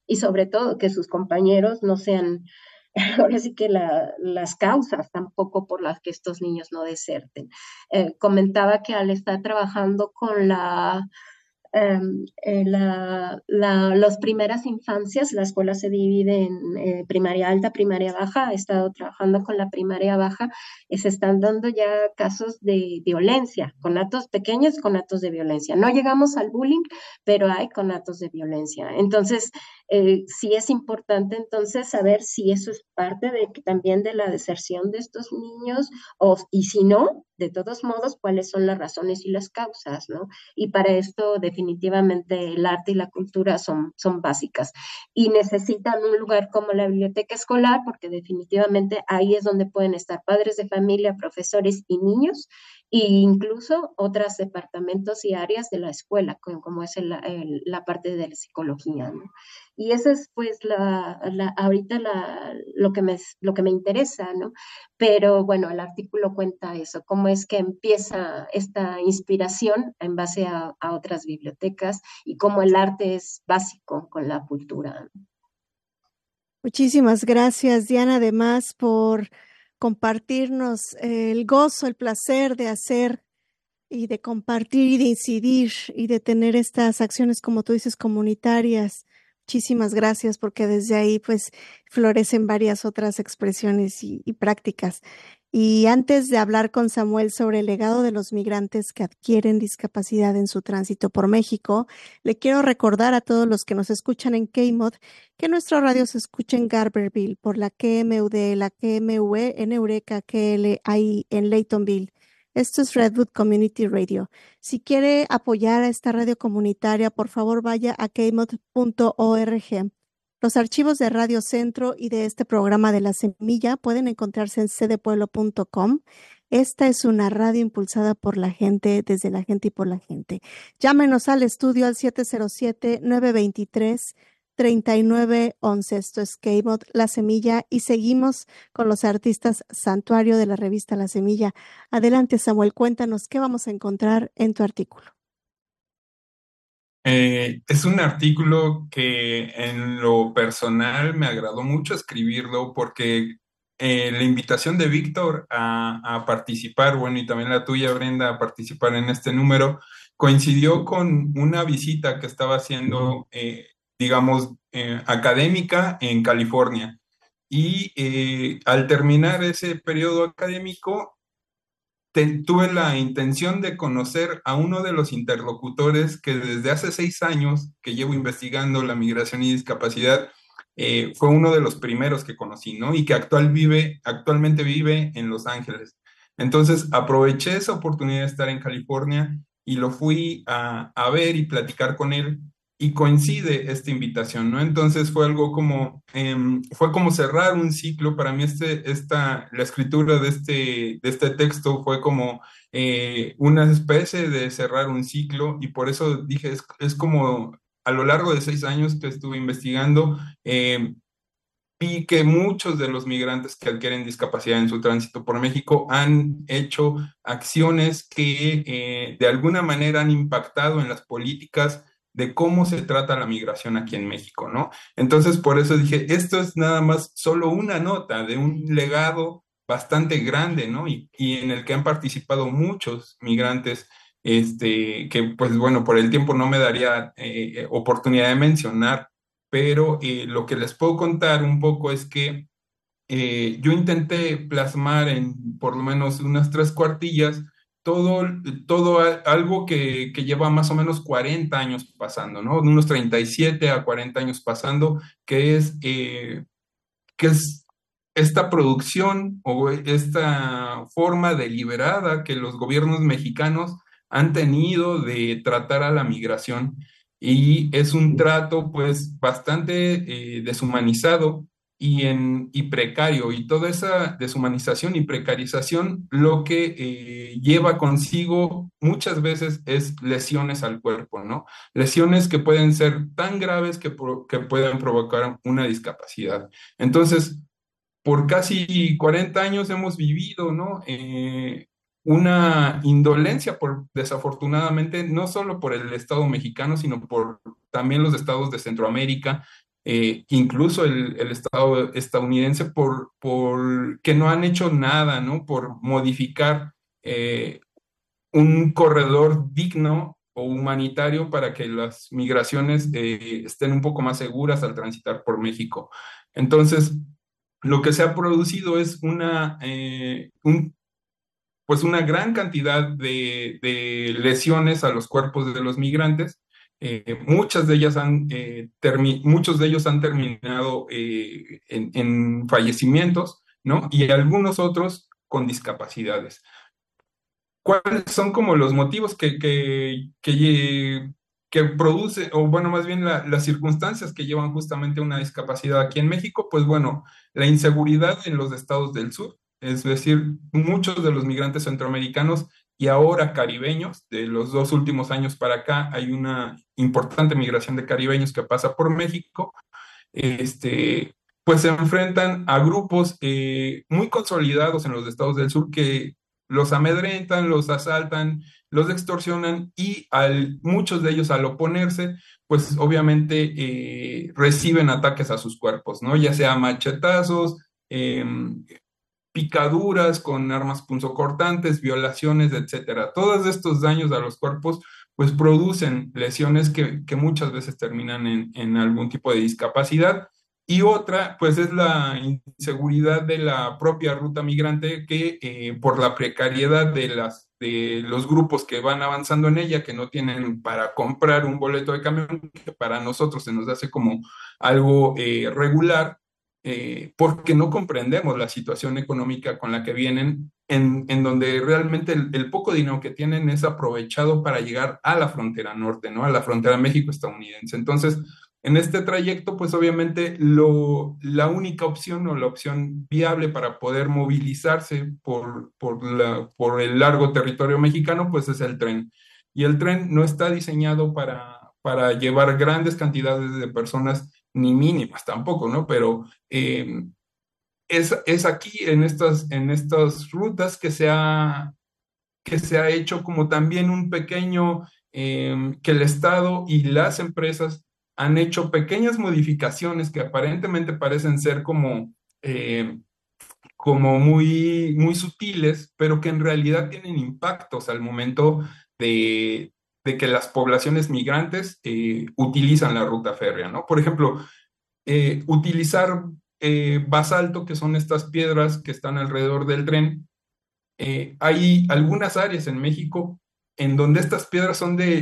y sobre todo que sus compañeros no sean, ahora sí que la, las causas tampoco por las que estos niños no deserten. Eh, comentaba que al estar trabajando con la eh, eh, la, la, las primeras infancias, la escuela se divide en eh, primaria alta, primaria baja. He estado trabajando con la primaria baja y se están dando ya casos de violencia, conatos pequeños, conatos de violencia. No llegamos al bullying, pero hay conatos de violencia. Entonces, eh, sí es importante entonces saber si eso es parte de, también de la deserción de estos niños o, y si no, de todos modos, cuáles son las razones y las causas, ¿no? Y para esto definitivamente el arte y la cultura son, son básicas. Y necesitan un lugar como la biblioteca escolar porque definitivamente ahí es donde pueden estar padres de familia, profesores y niños e incluso otros departamentos y áreas de la escuela, como, como es el, el, la parte de la psicología, ¿no? Y eso es pues la, la, ahorita la, lo, que me, lo que me interesa, ¿no? Pero bueno, el artículo cuenta eso, cómo es que empieza esta inspiración en base a, a otras bibliotecas y cómo el arte es básico con la cultura. Muchísimas gracias, Diana, además por compartirnos el gozo, el placer de hacer y de compartir y de incidir y de tener estas acciones, como tú dices, comunitarias. Muchísimas gracias, porque desde ahí pues florecen varias otras expresiones y, y prácticas. Y antes de hablar con Samuel sobre el legado de los migrantes que adquieren discapacidad en su tránsito por México, le quiero recordar a todos los que nos escuchan en K-Mod que nuestro radio se escucha en Garberville por la K M U D, la K M U E en Eureka, K L A I en Laytonville. Esto es Redwood Community Radio. Si quiere apoyar a esta radio comunitaria, por favor vaya a k mod punto org. Los archivos de Radio Centro y de este programa de La Semilla pueden encontrarse en c d pueblo punto com. Esta es una radio impulsada por la gente, desde la gente y por la gente. Llámenos al estudio al siete cero siete, nueve dos tres, tres nueve uno uno. Esto es K-Mod, La Semilla, y seguimos con los artistas Santuario de la revista La Semilla. Adelante, Samuel, cuéntanos qué vamos a encontrar en tu artículo. Eh, es un artículo que en lo personal me agradó mucho escribirlo porque eh, la invitación de Víctor a, a participar, bueno, y también la tuya, Brenda, a participar en este número, coincidió con una visita que estaba haciendo, eh, digamos, eh, académica en California. Y eh, al terminar ese periodo académico, Te, tuve la intención de conocer a uno de los interlocutores que desde hace seis años que llevo investigando la migración y discapacidad, eh, fue uno de los primeros que conocí, ¿no? Y que actual vive, actualmente vive en Los Ángeles. Entonces aproveché esa oportunidad de estar en California y lo fui a, a ver y platicar con él. Y coincide esta invitación, ¿no? Entonces fue algo como, eh, fue como cerrar un ciclo. Para mí este, esta, la escritura de este, de este texto fue como eh, una especie de cerrar un ciclo, y por eso dije, es, es como a lo largo de seis años que estuve investigando, eh, vi que muchos de los migrantes que adquieren discapacidad en su tránsito por México han hecho acciones que eh, de alguna manera han impactado en las políticas de cómo se trata la migración aquí en México, ¿no? Entonces, por eso dije, esto es nada más solo una nota de un legado bastante grande, ¿no? Y, y en el que han participado muchos migrantes, este, que pues bueno, por el tiempo no me daría eh, oportunidad de mencionar, pero eh, lo que les puedo contar un poco es que eh, yo intenté plasmar en por lo menos unas tres cuartillas todo, todo algo que, que lleva más o menos cuarenta años pasando, ¿no? De unos treinta y siete a cuarenta años pasando, que es, eh, que es esta producción o esta forma deliberada que los gobiernos mexicanos han tenido de tratar a la migración. Y es un trato pues bastante eh, deshumanizado y, en, y precario, y toda esa deshumanización y precarización lo que eh, lleva consigo muchas veces es lesiones al cuerpo, ¿no? Lesiones que pueden ser tan graves que, pro, que pueden provocar una discapacidad. Entonces, por casi cuarenta años hemos vivido, ¿no? Eh, una indolencia, por, desafortunadamente, no solo por el Estado mexicano, sino por también los estados de Centroamérica, eh, incluso el, el Estado estadounidense, por, por que no han hecho nada, ¿no? Por modificar eh, un corredor digno o humanitario para que las migraciones eh, estén un poco más seguras al transitar por México. Entonces, lo que se ha producido es una, eh, un, pues una gran cantidad de, de lesiones a los cuerpos de los migrantes. Eh, muchas de ellas han, eh, termi- muchos de ellos han terminado eh, en, en fallecimientos, ¿no? Y algunos otros con discapacidades. ¿Cuáles son como los motivos que, que, que, que produce, o bueno, más bien la- las circunstancias que llevan justamente a una discapacidad aquí en México? Pues bueno, la inseguridad en los estados del sur, es decir, muchos de los migrantes centroamericanos y ahora caribeños, de los dos últimos años para acá, hay una importante migración de caribeños que pasa por México, este, pues se enfrentan a grupos eh, muy consolidados en los estados del sur que los amedrentan, los asaltan, los extorsionan y al, muchos de ellos al oponerse, pues obviamente eh, reciben ataques a sus cuerpos, ¿no? Ya sea machetazos, eh, picaduras con armas punzocortantes, violaciones, etcétera. Todos estos daños a los cuerpos pues producen lesiones que, que muchas veces terminan en, en algún tipo de discapacidad. Y otra, pues es la inseguridad de la propia ruta migrante que eh, por la precariedad de, las, de los grupos que van avanzando en ella, que no tienen para comprar un boleto de camión, que para nosotros se nos hace como algo eh, regular, eh, porque no comprendemos la situación económica con la que vienen, en, en donde realmente el, el, poco dinero que tienen es aprovechado para llegar a la frontera norte, ¿no? A la frontera México-estadounidense. Entonces, en este trayecto, pues obviamente lo, la única opción o la opción viable para poder movilizarse por, por, la, por el largo territorio mexicano, pues es el tren. Y el tren no está diseñado para, para llevar grandes cantidades de personas, ni mínimas tampoco, ¿no? Pero eh, es, es aquí en estas, en estas rutas que se ha, que se ha hecho como también un pequeño, eh, que el Estado y las empresas han hecho pequeñas modificaciones que aparentemente parecen ser como, eh, como muy, muy sutiles, pero que en realidad tienen impactos al momento de, de que las poblaciones migrantes eh, utilizan la ruta férrea, ¿no? Por ejemplo, eh, utilizar eh, basalto, que son estas piedras que están alrededor del tren. Eh, hay algunas áreas en México en donde estas piedras son de,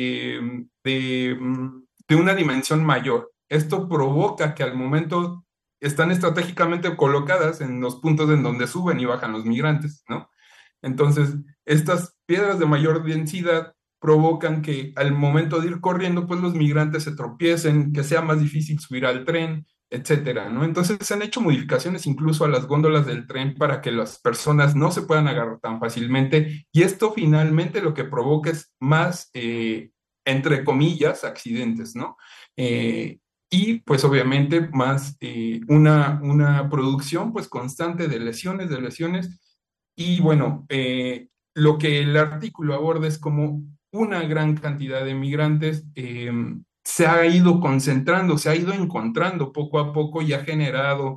de, de, de una dimensión mayor. Esto provoca que al momento están estratégicamente colocadas en los puntos en donde suben y bajan los migrantes, ¿no? Entonces, estas piedras de mayor densidad provocan que al momento de ir corriendo, pues los migrantes se tropiecen, que sea más difícil subir al tren, etcétera, ¿no? Entonces se han hecho modificaciones incluso a las góndolas del tren para que las personas no se puedan agarrar tan fácilmente, y esto finalmente lo que provoca es más, eh, entre comillas, accidentes, ¿no? Eh, y pues obviamente más eh, una, una producción pues constante de lesiones, de lesiones, y bueno, eh, lo que el artículo aborda es como una gran cantidad de migrantes eh, se ha ido concentrando, se ha ido encontrando poco a poco y ha generado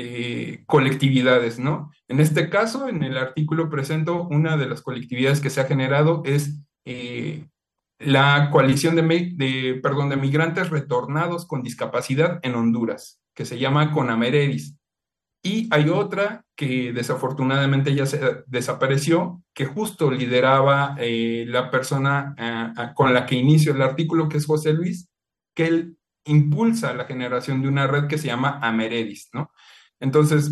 de colectividades, ¿no? En este caso, en el artículo presento una de las colectividades que se ha generado es eh, la coalición de, de, perdón, de migrantes retornados con discapacidad en Honduras, que se llama CONAMEREDIS. Y hay otra que desafortunadamente ya se desapareció, que justo lideraba eh, la persona eh, con la que inicio el artículo, que es José Luis, que él impulsa la generación de una red que se llama Ameredis, ¿no? Entonces,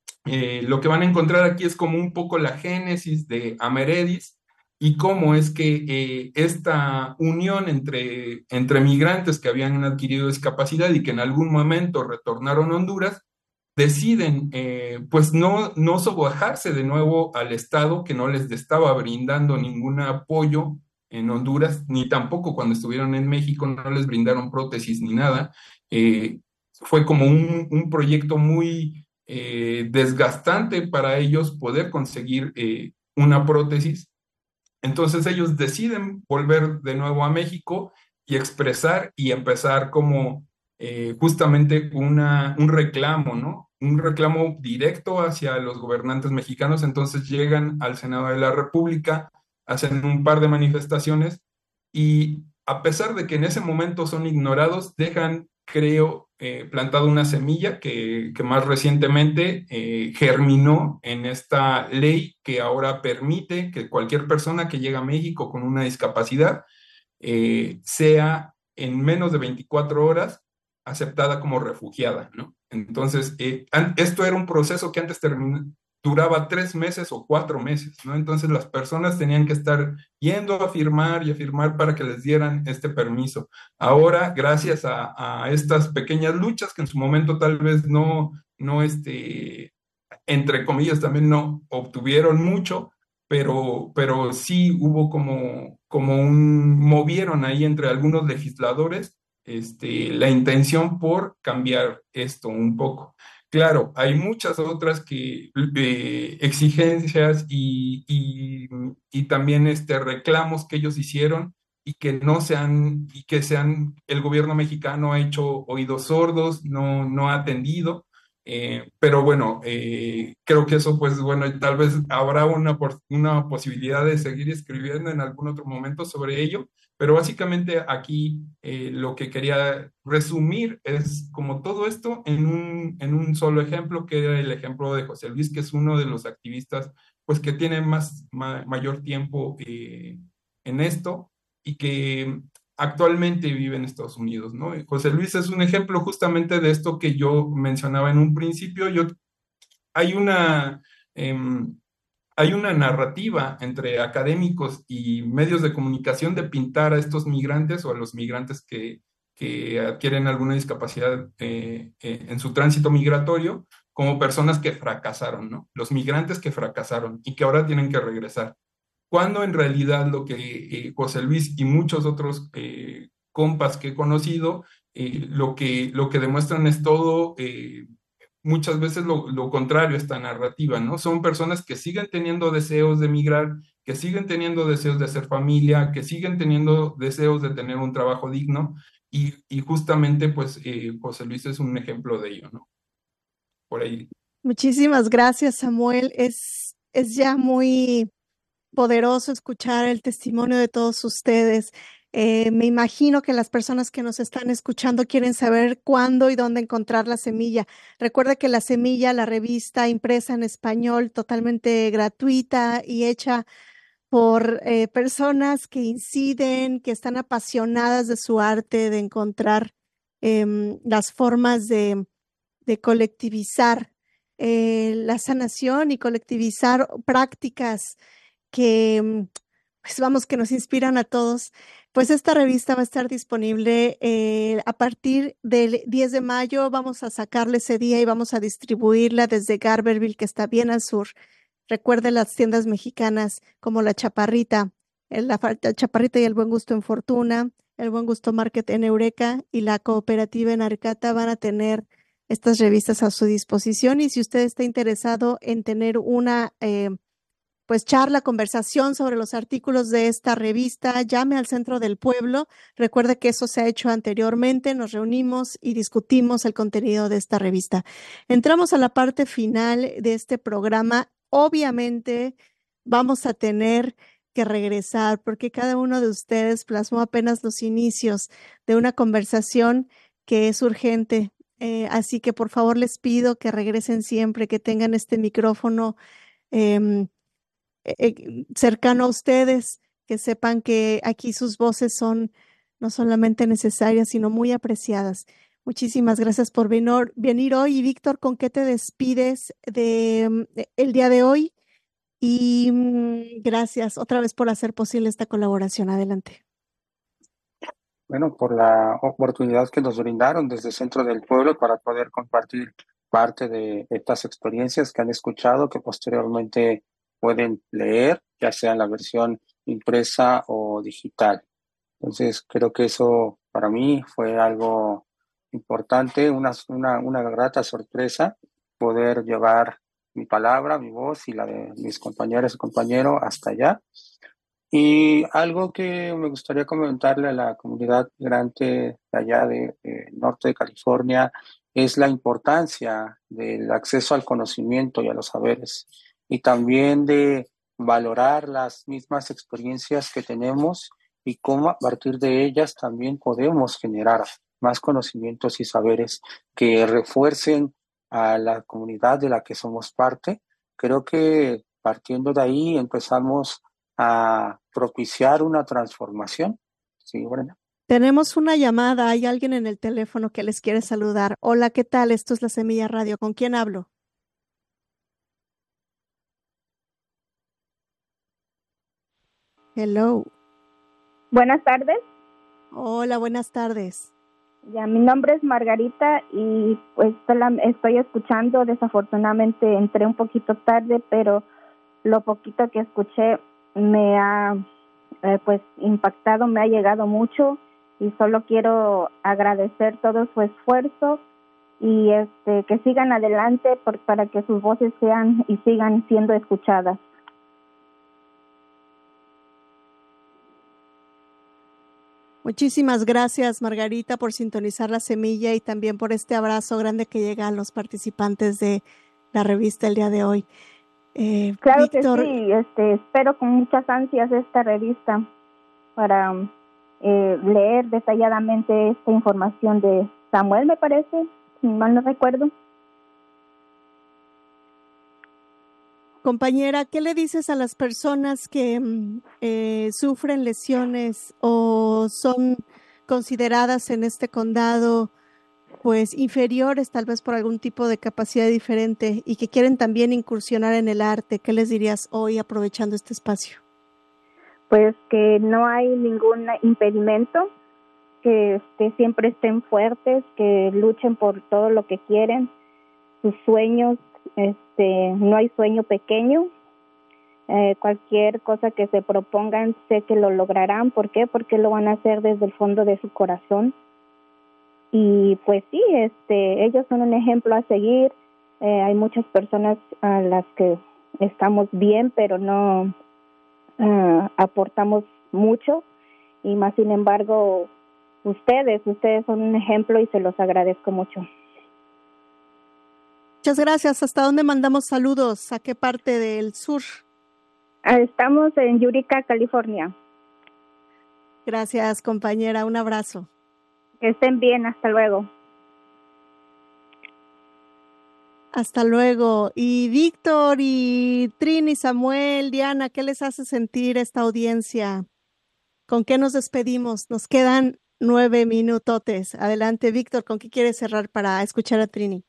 eh, lo que van a encontrar aquí es como un poco la génesis de Ameredis y cómo es que eh, esta unión entre, entre migrantes que habían adquirido discapacidad y que en algún momento retornaron a Honduras, deciden eh, pues no, no sobajarse de nuevo al Estado, que no les estaba brindando ningún apoyo en Honduras, ni tampoco cuando estuvieron en México no les brindaron prótesis ni nada. Eh, fue como un, un proyecto muy eh, desgastante para ellos poder conseguir eh, una prótesis. Entonces ellos deciden volver de nuevo a México y expresar y empezar como eh, justamente una, un reclamo, ¿no? Un reclamo directo hacia los gobernantes mexicanos. Entonces llegan al Senado de la República, hacen un par de manifestaciones y a pesar de que en ese momento son ignorados, dejan, creo, eh, plantado una semilla que, que más recientemente eh, germinó en esta ley que ahora permite que cualquier persona que llega a México con una discapacidad eh, sea en menos de veinticuatro horas aceptada como refugiada, ¿no? Entonces, eh, an- esto era un proceso que antes termin- duraba tres meses o cuatro meses, ¿no? Entonces las personas tenían que estar yendo a firmar y a firmar para que les dieran este permiso. Ahora, gracias a, a estas pequeñas luchas que en su momento tal vez no, no, este, entre comillas, también no obtuvieron mucho, pero, pero sí hubo como, como un, movieron ahí entre algunos legisladores este, la intención por cambiar esto un poco. Claro, hay muchas otras que, eh, exigencias y, y, y también este, reclamos que ellos hicieron y que no se han, y que se han, el gobierno mexicano ha hecho oídos sordos, no, no ha atendido. Eh, pero bueno, eh, creo que eso, pues bueno, tal vez habrá una, por- una posibilidad de seguir escribiendo en algún otro momento sobre ello, pero básicamente aquí eh, lo que quería resumir es como todo esto en un, en un solo ejemplo, que era el ejemplo de José Luis, que es uno de los activistas, pues que tiene más, ma- mayor tiempo eh, en esto y que actualmente vive en Estados Unidos, ¿no? Y José Luis es un ejemplo justamente de esto que yo mencionaba en un principio. Yo, hay una, em, hay una narrativa entre académicos y medios de comunicación de pintar a estos migrantes o a los migrantes que, que adquieren alguna discapacidad eh, eh, en su tránsito migratorio como personas que fracasaron, ¿no? Los migrantes que fracasaron y que ahora tienen que regresar, cuando en realidad lo que eh, José Luis y muchos otros eh, compas que he conocido, eh, lo que, lo que demuestran es todo, eh, muchas veces lo, lo contrario a esta narrativa, ¿no? Son personas que siguen teniendo deseos de emigrar, que siguen teniendo deseos de hacer familia, que siguen teniendo deseos de tener un trabajo digno, y, y justamente pues eh, José Luis es un ejemplo de ello, ¿no? Por ahí. Muchísimas gracias, Samuel. Es, es ya muy poderoso escuchar el testimonio de todos ustedes. Eh, me imagino que las personas que nos están escuchando quieren saber cuándo y dónde encontrar la semilla. Recuerda que la semilla, la revista impresa en español, totalmente gratuita y hecha por eh, personas que inciden, que están apasionadas de su arte, de encontrar em, las formas de, de colectivizar eh, la sanación y colectivizar prácticas que, mm, pues vamos, que nos inspiran a todos. Pues esta revista va a estar disponible eh, a partir del diez de mayo. Vamos a sacarle ese día y vamos a distribuirla desde Garberville, que está bien al sur. Recuerde las tiendas mexicanas como La Chaparrita, el- la, Fa- la Chaparrita y el Buen Gusto en Fortuna, el Buen Gusto Market en Eureka y la Cooperativa en Arcata van a tener estas revistas a su disposición. Y si usted está interesado en tener una eh, pues charla, conversación sobre los artículos de esta revista, llame al Centro del Pueblo. Recuerde que eso se ha hecho anteriormente, nos reunimos y discutimos el contenido de esta revista. Entramos a la parte final de este programa. Obviamente vamos a tener que regresar porque cada uno de ustedes plasmó apenas los inicios de una conversación que es urgente. Eh, así que por favor les pido que regresen siempre, que tengan este micrófono em, eh, cercano a ustedes, que sepan que aquí sus voces son no solamente necesarias, sino muy apreciadas. Muchísimas gracias por venir, venir hoy. Y Víctor, ¿con qué te despides de, mm, el día de hoy? Y mm, gracias otra vez por hacer posible esta colaboración. Adelante. Bueno, por la oportunidad que nos brindaron desde el Centro del Pueblo para poder compartir parte de estas experiencias que han escuchado, que posteriormente pueden leer, ya sea en la versión impresa o digital. Entonces, creo que eso para mí fue algo importante, una, una, una grata sorpresa poder llevar mi palabra, mi voz y la de mis compañeras y compañeros hasta allá. Y algo que me gustaría comentarle a la comunidad migrante de allá de, de norte de California es la importancia del acceso al conocimiento y a los saberes, y también de valorar las mismas experiencias que tenemos y cómo a partir de ellas también podemos generar más conocimientos y saberes que refuercen a la comunidad de la que somos parte. Creo que partiendo de ahí empezamos a propiciar una transformación. Sí, Brenda. Tenemos una llamada, hay alguien en el teléfono que les quiere saludar. Hola, ¿qué tal? Esto es La Semilla Radio. ¿Con quién hablo? Hello. Buenas tardes. Hola, buenas tardes. Ya, mi nombre es Margarita y pues estoy escuchando. Desafortunadamente entré un poquito tarde, pero lo poquito que escuché me ha eh, pues impactado, me ha llegado mucho, y solo quiero agradecer todo su esfuerzo y este que sigan adelante por, para que sus voces sean y sigan siendo escuchadas. Muchísimas gracias, Margarita, por sintonizar La Semilla y también por este abrazo grande que llega a los participantes de la revista el día de hoy. Eh, claro Víctor, que sí, este, espero con muchas ansias esta revista para eh, leer detalladamente esta información de Samuel, me parece, si mal no recuerdo. Compañera, ¿qué le dices a las personas que eh, sufren lesiones o son consideradas en este condado pues inferiores tal vez por algún tipo de capacidad diferente y que quieren también incursionar en el arte? ¿Qué les dirías hoy aprovechando este espacio? Pues que no hay ningún impedimento, que este, siempre estén fuertes, que luchen por todo lo que quieren, sus sueños. Este, no hay sueño pequeño. Eh, cualquier cosa que se propongan, sé que lo lograrán. ¿Por qué? Porque lo van a hacer desde el fondo de su corazón. Y pues sí, este, ellos son un ejemplo a seguir. Eh, hay muchas personas a las que estamos bien, pero no uh, aportamos mucho. Y más sin embargo, ustedes, ustedes son un ejemplo y se los agradezco mucho. Muchas gracias. ¿Hasta dónde mandamos saludos? ¿A qué parte del sur? Estamos en Eureka, California. Gracias, compañera. Un abrazo. Que estén bien. Hasta luego. Hasta luego. Y Víctor y Trini, Samuel, Diana, ¿qué les hace sentir esta audiencia? ¿Con qué nos despedimos? Nos quedan nueve minutotes. Adelante, Víctor, ¿con qué quieres cerrar para escuchar a Trini?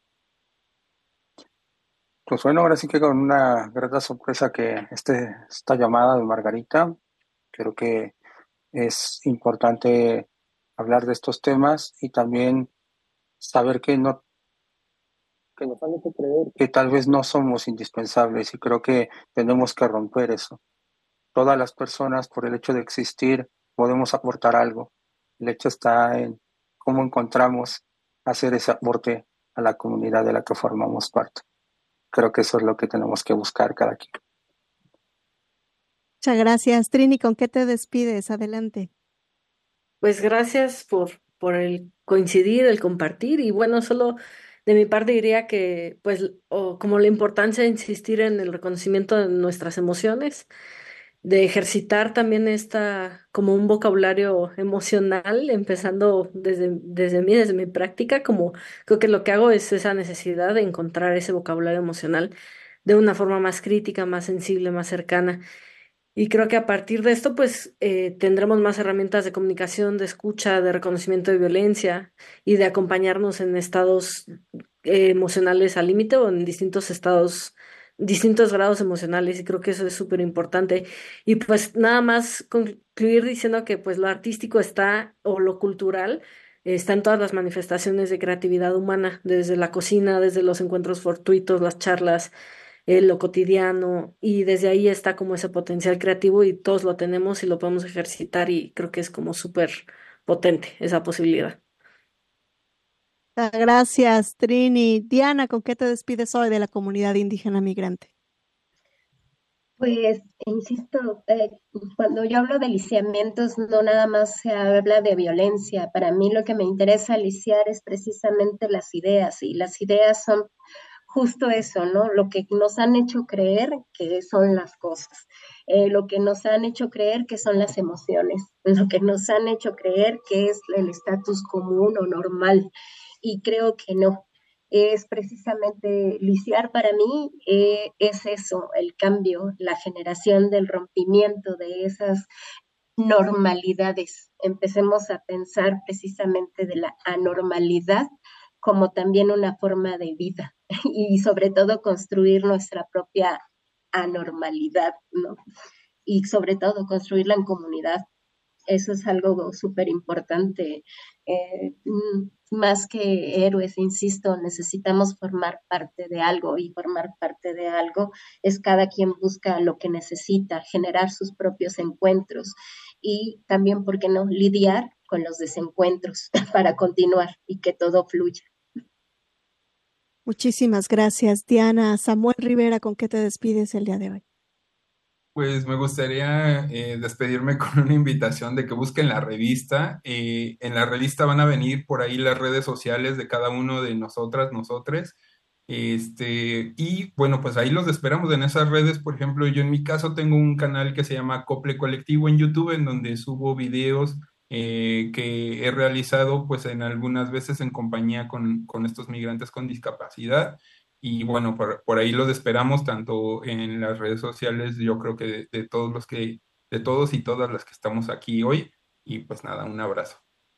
Pues bueno, ahora sí que con una grata sorpresa que este, esta llamada de Margarita, creo que es importante hablar de estos temas y también saber que no que nos han hecho creer que tal vez no somos indispensables, y creo que tenemos que romper eso. Todas las personas, por el hecho de existir, podemos aportar algo. El hecho está en cómo encontramos hacer ese aporte a la comunidad de la que formamos parte. Creo que eso es lo que tenemos que buscar cada quien. Muchas gracias. Trini, ¿con qué te despides? Adelante. Pues gracias por, por el coincidir, el compartir, y bueno, solo de mi parte diría que pues o como la importancia de insistir en el reconocimiento de nuestras emociones, de ejercitar también esta como un vocabulario emocional, empezando desde, desde mí, desde mi práctica, como creo que lo que hago es esa necesidad de encontrar ese vocabulario emocional de una forma más crítica, más sensible, más cercana. Y creo que a partir de esto, pues eh, tendremos más herramientas de comunicación, de escucha, de reconocimiento de violencia y de acompañarnos en estados eh, emocionales al límite o en distintos estados, distintos grados emocionales. Y creo que eso es súper importante. Y pues nada más concluir diciendo que pues lo artístico está, o lo cultural, eh, está en todas las manifestaciones de creatividad humana, desde la cocina, desde los encuentros fortuitos, las charlas, eh, lo cotidiano, y desde ahí está como ese potencial creativo y todos lo tenemos y lo podemos ejercitar, y creo que es como súper potente esa posibilidad. Gracias, Trini. Diana, ¿con qué te despides hoy de la comunidad indígena migrante? Pues, insisto, eh, cuando yo hablo de lisiamientos, no nada más se habla de violencia. Para mí lo que me interesa lisiar es precisamente las ideas, y las ideas son justo eso, ¿no? Lo que nos han hecho creer que son las cosas, eh, lo que nos han hecho creer que son las emociones, lo que nos han hecho creer que es el estatus común o normal. Y creo que no. Es precisamente lisiar para mí, eh, es eso, el cambio, la generación del rompimiento de esas normalidades. Empecemos a pensar precisamente de la anormalidad como también una forma de vida y sobre todo construir nuestra propia anormalidad, ¿no? Y sobre todo construirla en comunidad. Eso es algo súper importante. Eh, más que héroes, insisto, necesitamos formar parte de algo, y formar parte de algo es cada quien busca lo que necesita, generar sus propios encuentros y también, ¿por qué no?, lidiar con los desencuentros para continuar y que todo fluya. Muchísimas gracias, Diana. Samuel Rivera, ¿con qué te despides el día de hoy? Pues me gustaría eh, despedirme con una invitación de que busquen la revista. Eh, en la revista van a venir por ahí las redes sociales de cada uno de nosotras, nosotres. Este, y bueno, pues ahí los esperamos en esas redes. Por ejemplo, yo en mi caso tengo un canal que se llama Cople Colectivo en YouTube, en donde subo videos eh, que he realizado pues en algunas veces en compañía con, con estos migrantes con discapacidad. Y bueno, por, por ahí los esperamos tanto en las redes sociales, yo creo que de, de todos los que, de todos y todas las que estamos aquí hoy. Y pues nada, un abrazo.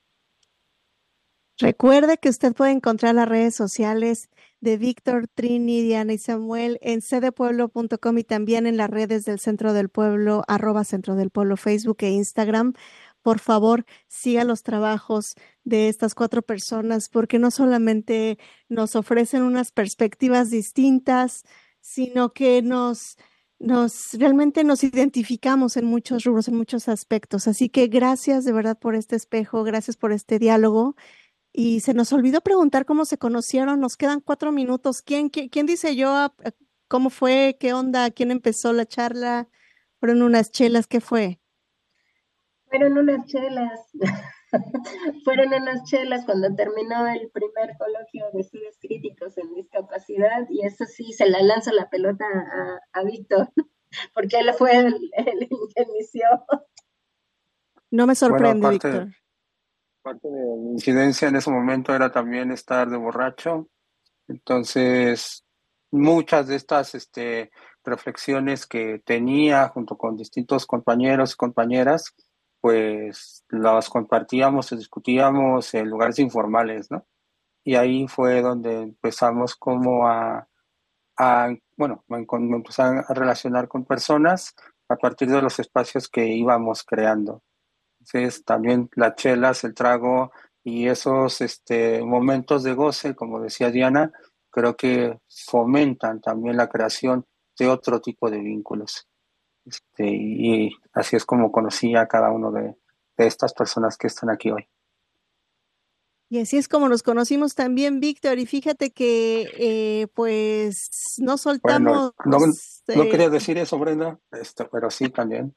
Recuerde que usted puede encontrar las redes sociales de Víctor, Trini, Diana y Samuel en c d pueblo punto com y también en las redes del Centro del Pueblo, arroba Centro del Pueblo, Facebook e Instagram. Por favor, siga los trabajos de estas cuatro personas, porque no solamente nos ofrecen unas perspectivas distintas, sino que nos, nos realmente nos identificamos en muchos rubros, en muchos aspectos. Así que gracias de verdad por este espejo, gracias por este diálogo. Y se nos olvidó preguntar cómo se conocieron. Nos quedan cuatro minutos. ¿Quién, quién, quién dice yo? ¿Cómo fue? ¿Qué onda? ¿Quién empezó la charla? ¿Fueron unas chelas? ¿Qué fue? Fueron unas chelas. Fueron unas chelas cuando terminó el primer coloquio de estudios críticos en discapacidad, y eso sí, se la lanza la pelota a, a Víctor, porque él fue el, el que inició. No me sorprende, bueno, aparte, Víctor. Parte de mi incidencia en ese momento era también estar de borracho. Entonces, muchas de estas este, reflexiones que tenía junto con distintos compañeros y compañeras, pues las compartíamos y discutíamos en lugares informales, ¿no? Y ahí fue donde empezamos como a, a bueno, me, me empecé a relacionar con personas a partir de los espacios que íbamos creando. Entonces, también las chelas, el trago y esos este, momentos de goce, como decía Diana, creo que fomentan también la creación de otro tipo de vínculos. Este, y así es como conocí a cada uno de, de estas personas que están aquí hoy. Y así es como nos conocimos también, Víctor. Y fíjate que, eh, pues, no soltamos. Bueno, no, no eh, quería decir eso, Brenda, este, pero sí también.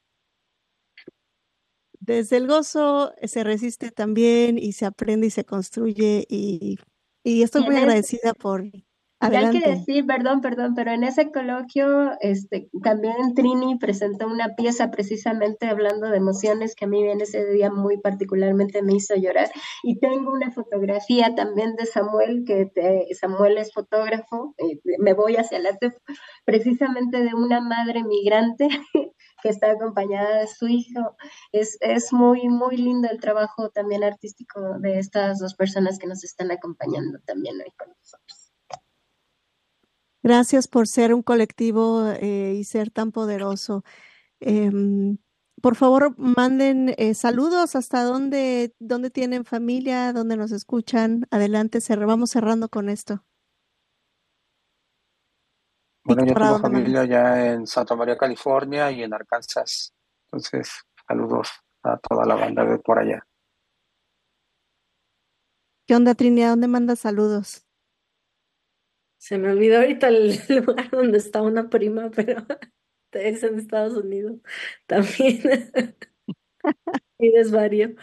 Desde el gozo se resiste también y se aprende y se construye. Y, y estoy muy agradecida por. Y hay que Adelante. decir, perdón, perdón, pero en ese coloquio este, también Trini presentó una pieza precisamente hablando de emociones que a mí en ese día muy particularmente me hizo llorar. Y tengo una fotografía también de Samuel, que te, Samuel es fotógrafo, eh, me voy hacia la precisamente de una madre migrante que está acompañada de su hijo. Es, es muy, muy lindo el trabajo también artístico de estas dos personas que nos están acompañando también hoy con nosotros. Gracias por ser un colectivo eh, y ser tan poderoso. Eh, por favor, manden eh, saludos hasta donde, donde tienen familia, donde nos escuchan. Adelante, cerr- vamos cerrando con esto. Bueno, yo Víctor, ¿a tengo dónde familia mandas? ya en Santa María, California y en Arkansas. Entonces, saludos a toda la banda de por allá. ¿Qué onda, Trini? ¿A dónde mandas saludos? Se me olvidó ahorita el lugar donde está una prima, pero es en Estados Unidos también. Y desvarío.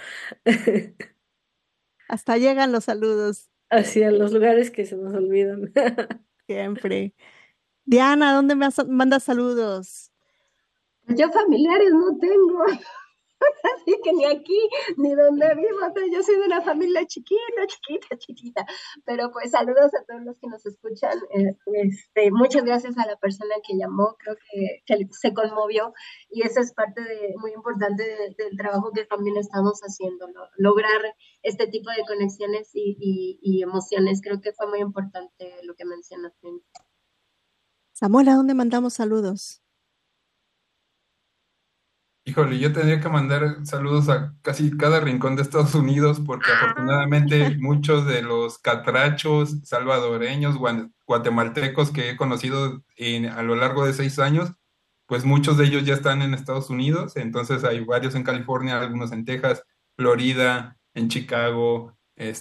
Hasta llegan los saludos Hacia los lugares que se nos olvidan. siempre. Diana, ¿dónde me has- mandas saludos? Yo familiares no tengo, así que ni aquí, ni donde vivo, o sea, yo soy de una familia chiquita, chiquita, chiquita, pero pues saludos a todos los que nos escuchan, eh, este, muchas gracias a la persona que llamó, creo que, que se conmovió, y eso es parte de, muy importante de- del trabajo que también estamos haciendo, ¿no? Lograr este tipo de conexiones y, y- y emociones, creo que fue muy importante lo que mencionaste. Samuel, ¿a dónde mandamos saludos? Híjole, yo tendría que mandar saludos a casi cada rincón de Estados Unidos porque afortunadamente muchos de los catrachos salvadoreños, guan- guatemaltecos que he conocido en- a lo largo de seis años, pues muchos de ellos ya están en Estados Unidos, entonces hay varios en California, algunos en Texas, Florida, en Chicago,